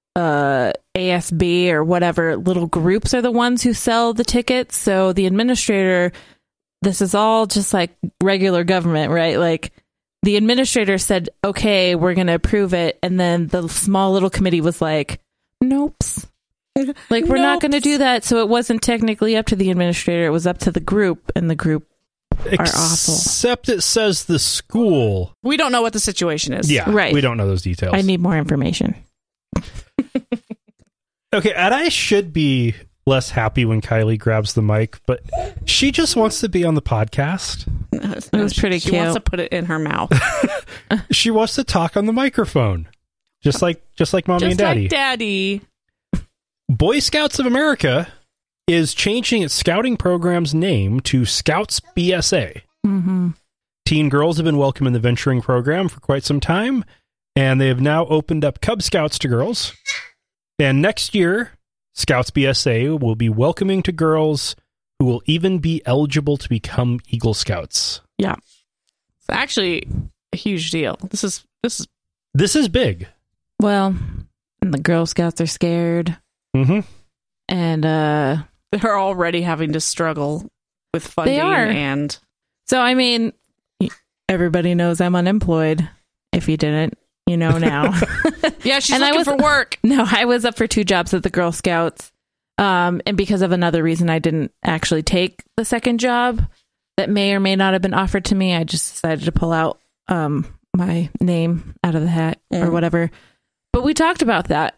C: ASB or whatever little groups are the ones who sell the tickets. So the administrator, this is all just like regular government, right? Like the administrator said, okay, we're going to approve it. And then the small little committee was like, nope. Like, we're not going to do that. So it wasn't technically up to the administrator. It was up to the group, and the group are awful.
A: Except it says the school.
B: We don't know what the situation is.
A: Yeah,
C: right.
A: We don't know those details.
C: I need more information.
A: Okay, and I should be less happy when Kylie grabs the mic, but she just wants to be on the podcast.
C: It was pretty cute.
B: She wants to put it in her mouth.
A: She wants to talk on the microphone, just like mommy and daddy.
B: Like daddy.
A: Boy Scouts of America is changing its scouting program's name to Scouts BSA.
C: Mm-hmm.
A: Teen girls have been welcoming the venturing program for quite some time, and they have now opened up Cub Scouts to girls. And next year, Scouts BSA will be welcoming to girls who will even be eligible to become Eagle Scouts.
B: Yeah. It's actually a huge deal. This
A: is big.
C: Well, and the Girl Scouts are scared.
A: Mm-hmm.
C: And
B: they're already having to struggle with funding.
C: They are.
B: And
C: so, I mean, everybody knows I'm unemployed. If you didn't, you know now.
B: Yeah, she's looking for work.
C: No, I was up for 2 jobs at the Girl Scouts. And because of another reason, I didn't actually take the second job that may or may not have been offered to me. I just decided to pull out my name out of the hat or whatever. But we talked about that.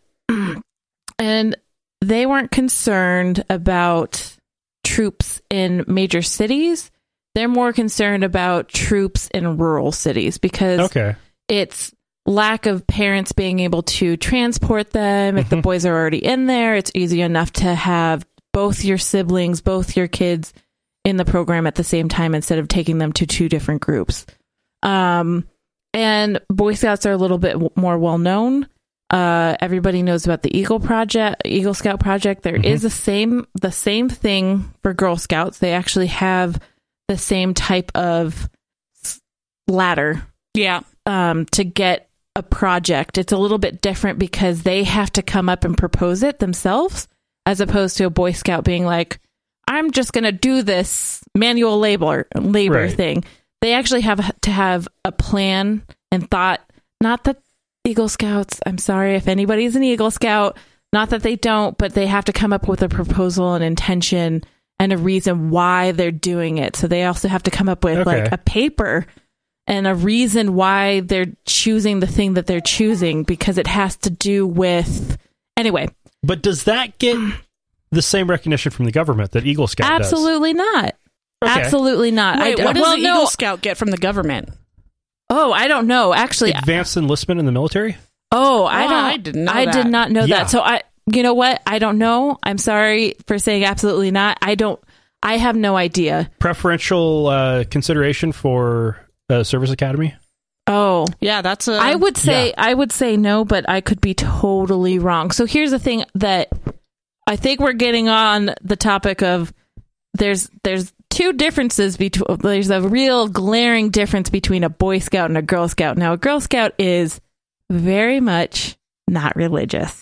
C: And they weren't concerned about troops in major cities. They're more concerned about troops in rural cities because it's lack of parents being able to transport them. If the boys are already in there, it's easy enough to have both your siblings, both your kids in the program at the same time instead of taking them to 2 different groups. And Boy Scouts are a little bit more well known. Everybody knows about the Eagle Scout Project. There is the same thing for Girl Scouts. They actually have the same type of ladder.
B: Yeah.
C: To get a project. It's a little bit different because they have to come up and propose it themselves, as opposed to a Boy Scout being like, I'm just going to do this manual labor thing. They actually have to have a plan and thought. Not that Eagle Scouts, I'm sorry if anybody's an Eagle Scout, not that they don't, but they have to come up with a proposal and intention and a reason why they're doing it. So they also have to come up with like a paper and a reason why they're choosing the thing that they're choosing, because it has to do with... Anyway.
A: But does that get the same recognition from the government that Eagle Scout
C: Absolutely
A: does.
C: not.
A: Okay.
C: Absolutely not.
B: Wait, what does the Eagle Scout get from the government?
C: Oh, I don't know. Actually,
A: advanced enlistment in the military.
C: Oh, I did not know that. So you know what? I don't know. I'm sorry for saying absolutely not. I have no idea.
A: Preferential consideration for service academy.
C: Oh,
B: yeah, that's
C: I would say no, but I could be totally wrong. So here's the thing that I think we're getting on the topic of there's two differences between. There's a real glaring difference between a Boy Scout and a Girl Scout. Now, a Girl Scout is very much not religious.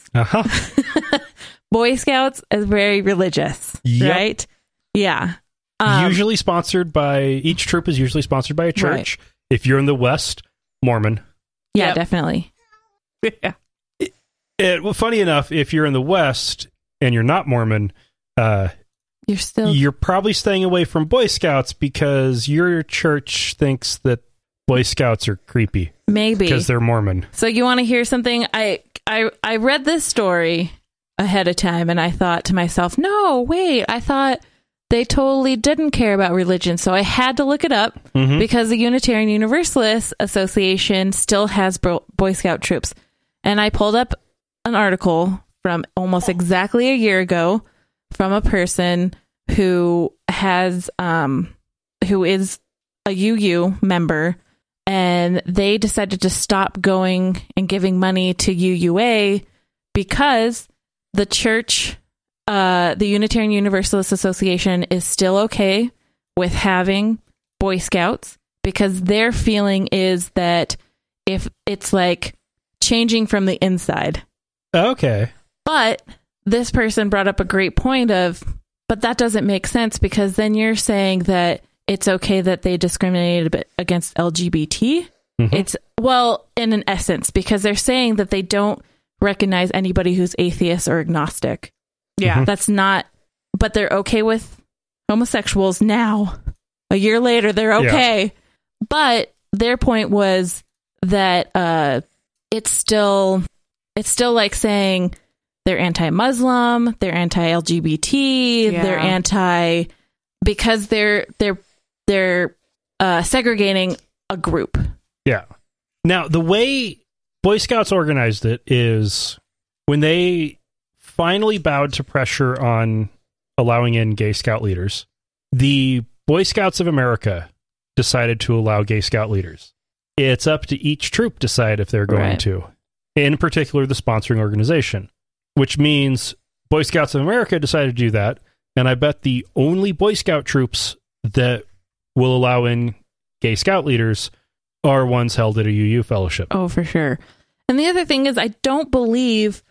C: Boy Scouts is very religious, right? Yeah.
A: Usually sponsored by each troop is usually sponsored by a church. Right. If you're in the West, Mormon.
C: Yeah, definitely.
B: Yeah.
A: Well, funny enough, if you're in the West and you're not Mormon, you're probably staying away from Boy Scouts because your church thinks that Boy Scouts are creepy.
C: Maybe
A: because they're Mormon.
C: So you want to hear something? I read this story ahead of time and I thought to myself, no, wait, I thought they totally didn't care about religion. So I had to look it up because the Unitarian Universalist Association still has Boy Scout troops. And I pulled up an article from almost exactly a year ago from a person who has, who is a UU member, and they decided to stop going and giving money to UUA because the church, the Unitarian Universalist Association, is still okay with having Boy Scouts because their feeling is that if it's like changing from the inside.
A: Okay. But
C: this person brought up a great point of, but that doesn't make sense because then you're saying that it's okay that they discriminated against LGBT. It's, well, in an essence, because they're saying that they don't recognize anybody who's atheist or agnostic. Yeah, that's not, but they're okay with homosexuals now. A year later, they're okay. Yeah. But their point was that it's still like saying they're anti-Muslim, they're anti-LGBT, they're anti, because they're segregating a group.
A: Yeah. Now, the way Boy Scouts organized it is when they finally bowed to pressure on allowing in gay scout leaders, the Boy Scouts of America decided to allow gay scout leaders. It's up to each troop to decide if they're going to. In particular, the sponsoring organization, which means Boy Scouts of America decided to do that. And I bet the only Boy Scout troops that will allow in gay scout leaders are ones held at a UU fellowship.
C: Oh, for sure. And the other thing is, I don't believe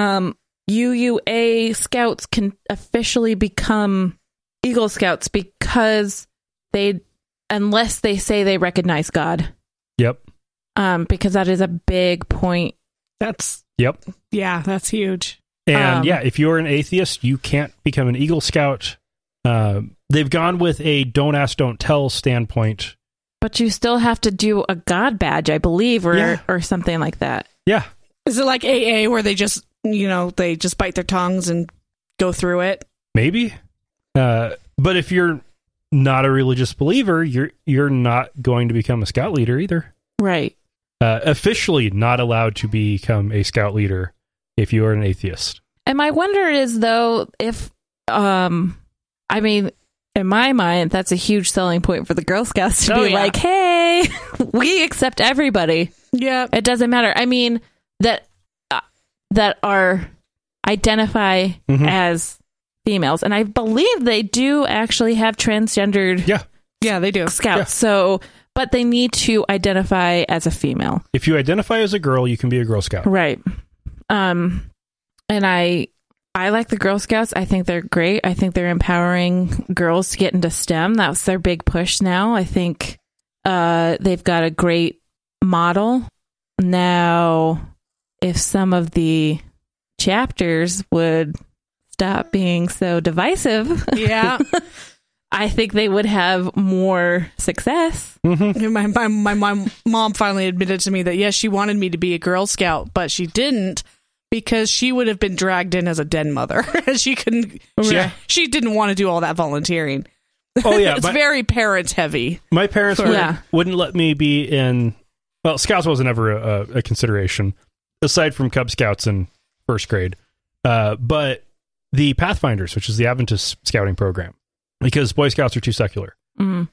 C: UUA scouts can officially become Eagle Scouts because unless they say they recognize God.
A: Yep.
C: Because that is a big point.
B: Yeah, that's huge.
A: And if you're an atheist, you can't become an Eagle Scout. They've gone with a don't ask, don't tell standpoint.
C: But you still have to do a God badge, I believe, or something like that.
A: Yeah.
B: Is it like AA where they just, they just bite their tongues and go through it?
A: Maybe. But if you're not a religious believer, you're not going to become a scout leader either.
C: Right.
A: Officially not allowed to become a scout leader if you are an atheist.
C: And my wonder is, though, if, in my mind, that's a huge selling point for the Girl Scouts to be like, hey, we accept everybody.
B: Yeah.
C: It doesn't matter. I mean, that are identify as females. And I believe they do actually have transgendered
B: they do.
C: Scouts.
A: Yeah.
C: So, but they need to identify as a female.
A: If you identify as a girl, you can be a Girl Scout.
C: Right. And I like the Girl Scouts. I think they're great. I think they're empowering girls to get into STEM. That's their big push now. I think they've got a great model. Now, if some of the chapters would stop being so divisive, I think they would have more success.
B: My mom finally admitted to me that, yes, she wanted me to be a Girl Scout, but she didn't because she would have been dragged in as a den mother. She couldn't.
A: Yeah.
B: She didn't want to do all that volunteering.
A: Oh yeah,
B: it's very parent heavy.
A: My parents wouldn't let me be in. Well, Scouts wasn't ever a consideration, aside from Cub Scouts in first grade. But the Pathfinders, which is the Adventist scouting program, because Boy Scouts are too secular.
C: Mm.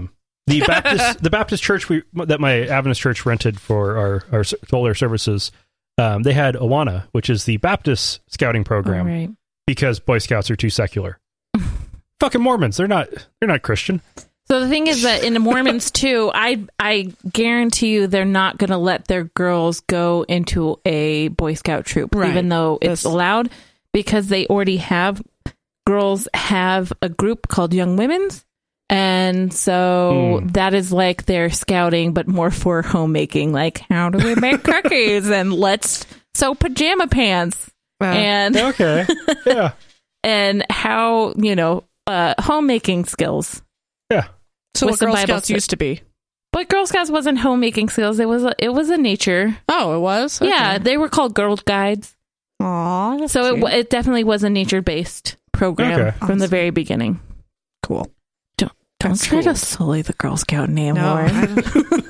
A: The Baptist church that my Adventist church rented for our all our services, they had Awana, which is the Baptist scouting program, because Boy Scouts are too secular. Fucking Mormons, they're not Christian.
C: So the thing is that in the Mormons too, I guarantee you they're not going to let their girls go into a Boy Scout troop, even though it's allowed, because they already have girls have a group called Young Women's. And so that is like their scouting, but more for homemaking. Like, how do we make cookies? And let's sew pajama pants. And
A: yeah.
C: And how, homemaking skills.
A: Yeah.
B: So what Girl Scouts used to be.
C: But Girl Scouts wasn't homemaking skills. It was a nature.
B: Oh, it was? Okay.
C: Yeah, they were called Girl Guides.
B: Aw,
C: so it definitely was a nature-based program from the very beginning.
B: Cool.
C: Don't try to sully the Girl Scout name, Lauren.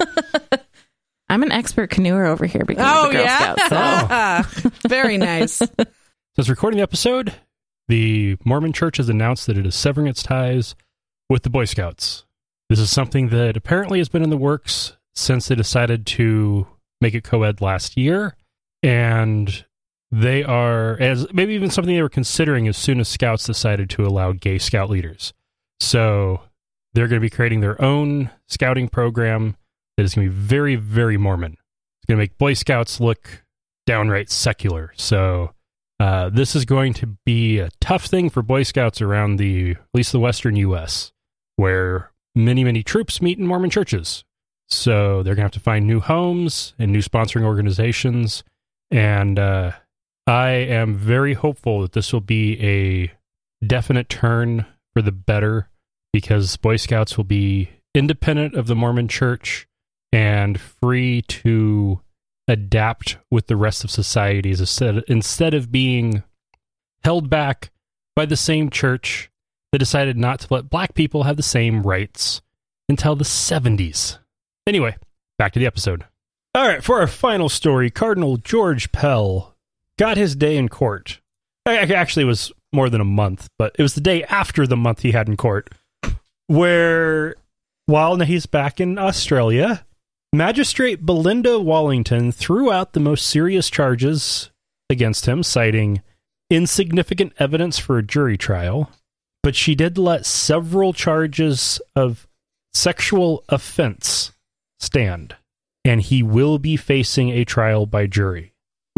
C: I'm an expert canoeer over here because of the Girl Scouts. So.
B: Very nice.
A: Since recording the episode, the Mormon Church has announced that it is severing its ties with the Boy Scouts. This is something that apparently has been in the works since they decided to make it co-ed last year, and they are, as maybe even something they were considering as soon as Scouts decided to allow gay Scout leaders. So they're going to be creating their own scouting program that is going to be very, very Mormon. It's going to make Boy Scouts look downright secular. So this is going to be a tough thing for Boy Scouts around at least the Western U.S., where many, many troops meet in Mormon churches. So they're going to have to find new homes and new sponsoring organizations. And I am very hopeful that this will be a definite turn for the better, because Boy Scouts will be independent of the Mormon Church and free to adapt with the rest of society instead of being held back by the same church that decided not to let black people have the same rights until the 70s. Anyway, back to the episode. All right, for our final story, Cardinal George Pell got his day in court. Actually, it was more than a month, but it was the day after the month he had in court, where, while he's back in Australia, Magistrate Belinda Wallington threw out the most serious charges against him, citing insignificant evidence for a jury trial, but she did let several charges of sexual offense stand, and he will be facing a trial by jury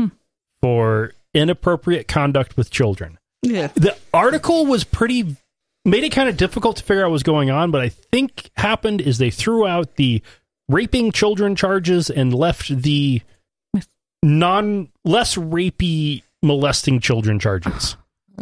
A: for inappropriate conduct with children.
B: Yeah.
A: The article was made it kind of difficult to figure out what was going on, but I think happened is they threw out the raping children charges and left the less rapey molesting children charges.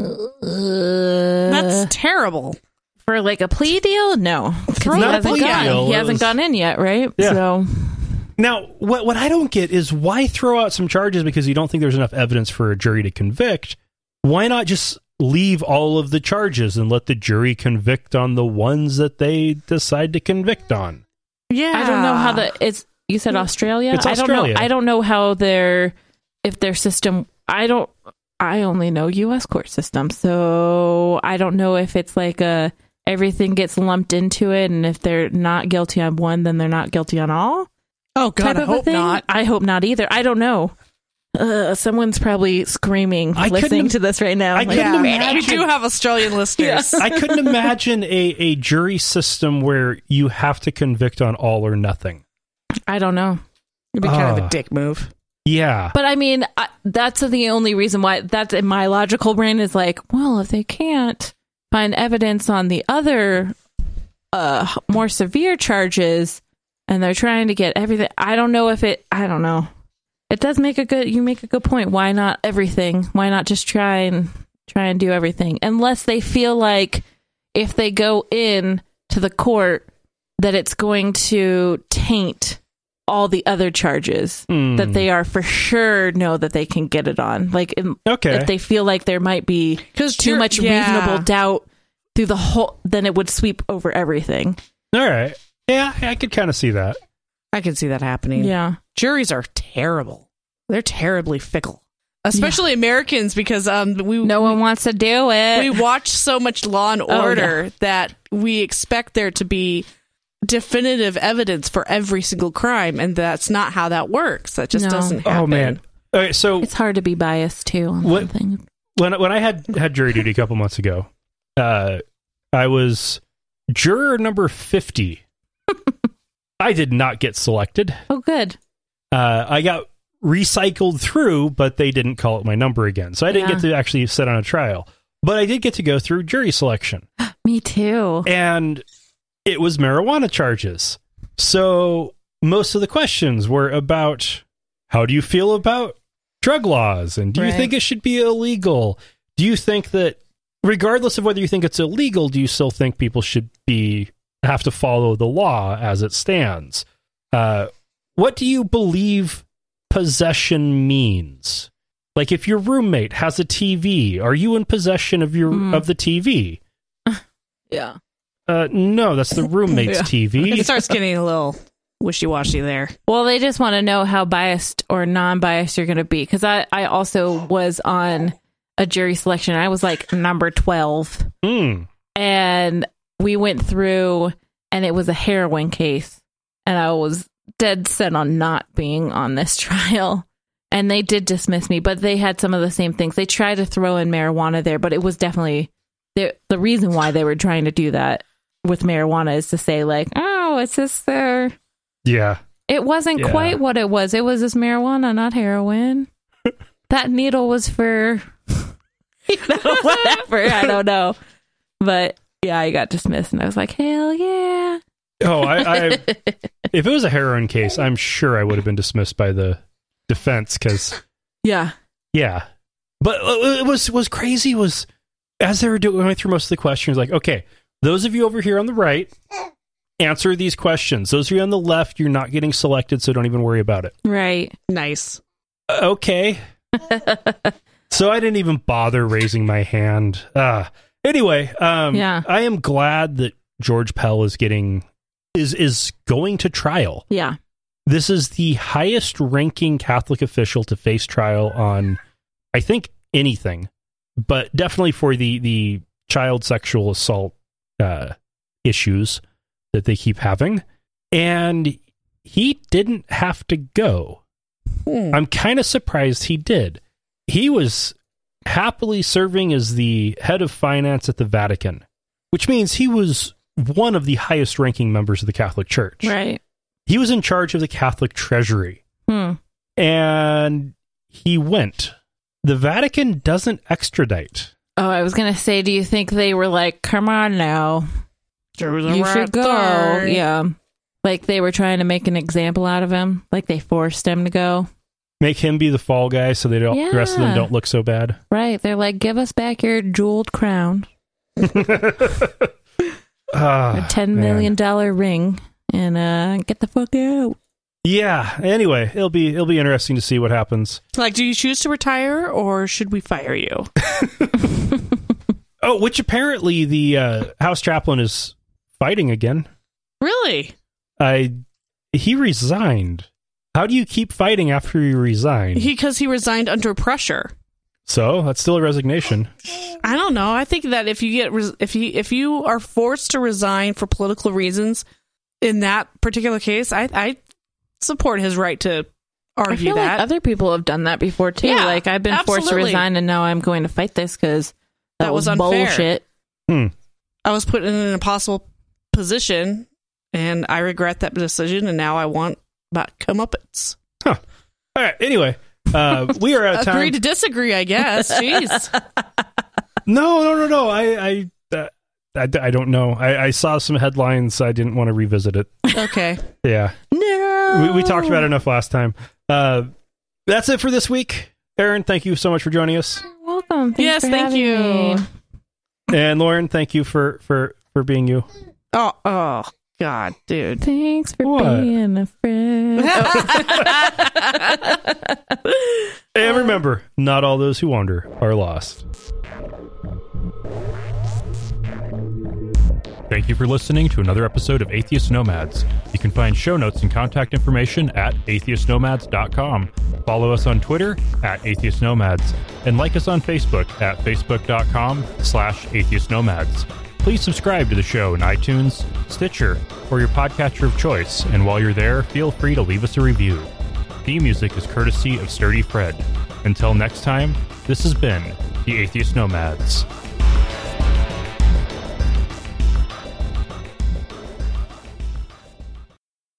B: That's terrible.
C: For like a plea deal? No. He hasn't gone in yet, right?
A: Yeah.
C: So
A: now, what I don't get is why throw out some charges because you don't think there's enough evidence for a jury to convict? Why not just leave all of the charges and let the jury convict on the ones that they decide to convict on?
B: Yeah.
C: I don't know how you said Australia?
A: It's Australia.
C: I don't know how their system, I only know US court system. So I don't know if it's like everything gets lumped into it, and if they're not guilty on one, then they're not guilty on all.
B: Oh God, I hope not.
C: I hope not either. I don't know. Someone's probably screaming listening to this right now.
B: We do have Australian listeners.
A: I couldn't imagine a jury system where you have to convict on all or nothing.
C: I don't know.
B: It'd be kind of a dick move.
A: Yeah.
C: But I mean, that's the only reason why that's in my logical brain is like, well, if they can't find evidence on the other more severe charges and they're trying to get everything, I don't know. It does make you make a good point. Why not everything? Why not just try and do everything? Unless they feel like if they go in to the court that it's going to taint all the other charges that they are for sure know that they can get it on. Like, if they feel like there might be too much reasonable doubt through the whole, then it would sweep over everything.
A: All right. Yeah, I could kind of see that.
B: I could see that happening.
C: Yeah.
B: Juries are terrible. They're terribly fickle. Especially Americans, because
C: no one wants to do it.
B: We watch so much Law and Order that we expect there to be definitive evidence for every single crime, and that's not how that works. That just doesn't happen.
A: Oh man! Okay, so
C: it's hard to be biased too on something.
A: When I had jury duty a couple months ago, I was juror number 50. I did not get selected.
C: Oh, good.
A: I got recycled through, but they didn't call it my number again. So I didn't get to actually sit on a trial. But I did get to go through jury selection.
C: Me too.
A: And it was marijuana charges. So most of the questions were about, how do you feel about drug laws? And do you think it should be illegal? Do you think that, regardless of whether you think it's illegal, do you still think people should have to follow the law as it stands? What do you believe possession means? Like, if your roommate has a TV, are you in possession of of the TV?
C: Yeah.
A: No, that's the roommate's TV.
B: It starts getting a little wishy-washy there.
C: Well, they just want to know how biased or non-biased you're going to be. Because I also was on a jury selection. I was like number 12. And we went through, and it was a heroin case. And I was dead set on not being on this trial. And they did dismiss me, but they had some of the same things. They tried to throw in marijuana there, but it was definitely the reason why they were trying to do that with marijuana is to say, like, oh, it's just there.
A: Yeah.
C: It wasn't quite what it was. It was just marijuana, not heroin. That needle was for, whatever. I don't know. But yeah, I got dismissed, and I was like, hell yeah.
A: Oh, I if it was a heroin case, I'm sure I would have been dismissed by the defense, because
C: yeah.
A: But it was crazy was as they were going through most of the questions, like, okay, those of you over here on the right, answer these questions. Those of you on the left, you're not getting selected, so don't even worry about it.
C: Right.
B: Nice.
A: Okay. So I didn't even bother raising my hand. Anyway, I am glad that George Pell is going to trial.
C: Yeah.
A: This is the highest ranking Catholic official to face trial on, I think, anything, but definitely for the child sexual assault issues that they keep having. And he didn't have to go. I'm kind of surprised he did. He was happily serving as the head of finance at the Vatican, which means he was one of the highest ranking members of the Catholic Church.
C: Right.
A: He was in charge of the Catholic Treasury. And he went. The Vatican doesn't extradite.
C: Oh, I was going to say, do you think they were like, come on now, you should go? Yeah. Like they were trying to make an example out of him. Like they forced him to go.
A: Make him be the fall guy so they don't. The rest of them don't look so bad.
C: Right. They're like, give us back your jeweled crown. A $10 million ring. And get the fuck out.
A: Yeah. Anyway, it'll be interesting to see what happens.
B: Like, do you choose to retire, or should we fire you?
A: Oh, which apparently the House chaplain is fighting again.
B: Really?
A: He resigned. How do you keep fighting after you resign?
B: Because he resigned under pressure.
A: So that's still a resignation.
B: I don't know. I think that if you are forced to resign for political reasons. In that particular case, I support his right to argue
C: I feel
B: that.
C: Like other people have done that before, too.
B: Yeah,
C: like, I've been forced to resign, and now I'm going to fight this because that was unfair. Bullshit.
B: I was put in an impossible position, and I regret that decision, and now I want my comeuppance.
A: Huh. All right, anyway, we are out of time.
B: Agree to disagree, I guess. Jeez.
A: No. I don't know. I saw some headlines. I didn't want to revisit it.
B: Okay.
A: Yeah.
C: No.
A: We talked about it enough last time. That's it for this week. Erin, thank you so much for joining us.
C: You're welcome. Thank you.
B: Me.
A: And Lauren, thank you for being you.
B: Oh. God, dude.
C: Thanks for being a friend.
A: And remember, not all those who wander are lost. Thank you for listening to another episode of Atheist Nomads. You can find show notes and contact information at atheistnomads.com. Follow us on Twitter at Atheist Nomads, and like us on Facebook at facebook.com/atheistnomads. Please subscribe to the show in iTunes, Stitcher, or your podcatcher of choice, and while you're there, feel free to leave us a review. Theme music is courtesy of Sturdy Fred. Until next time, this has been the Atheist Nomads.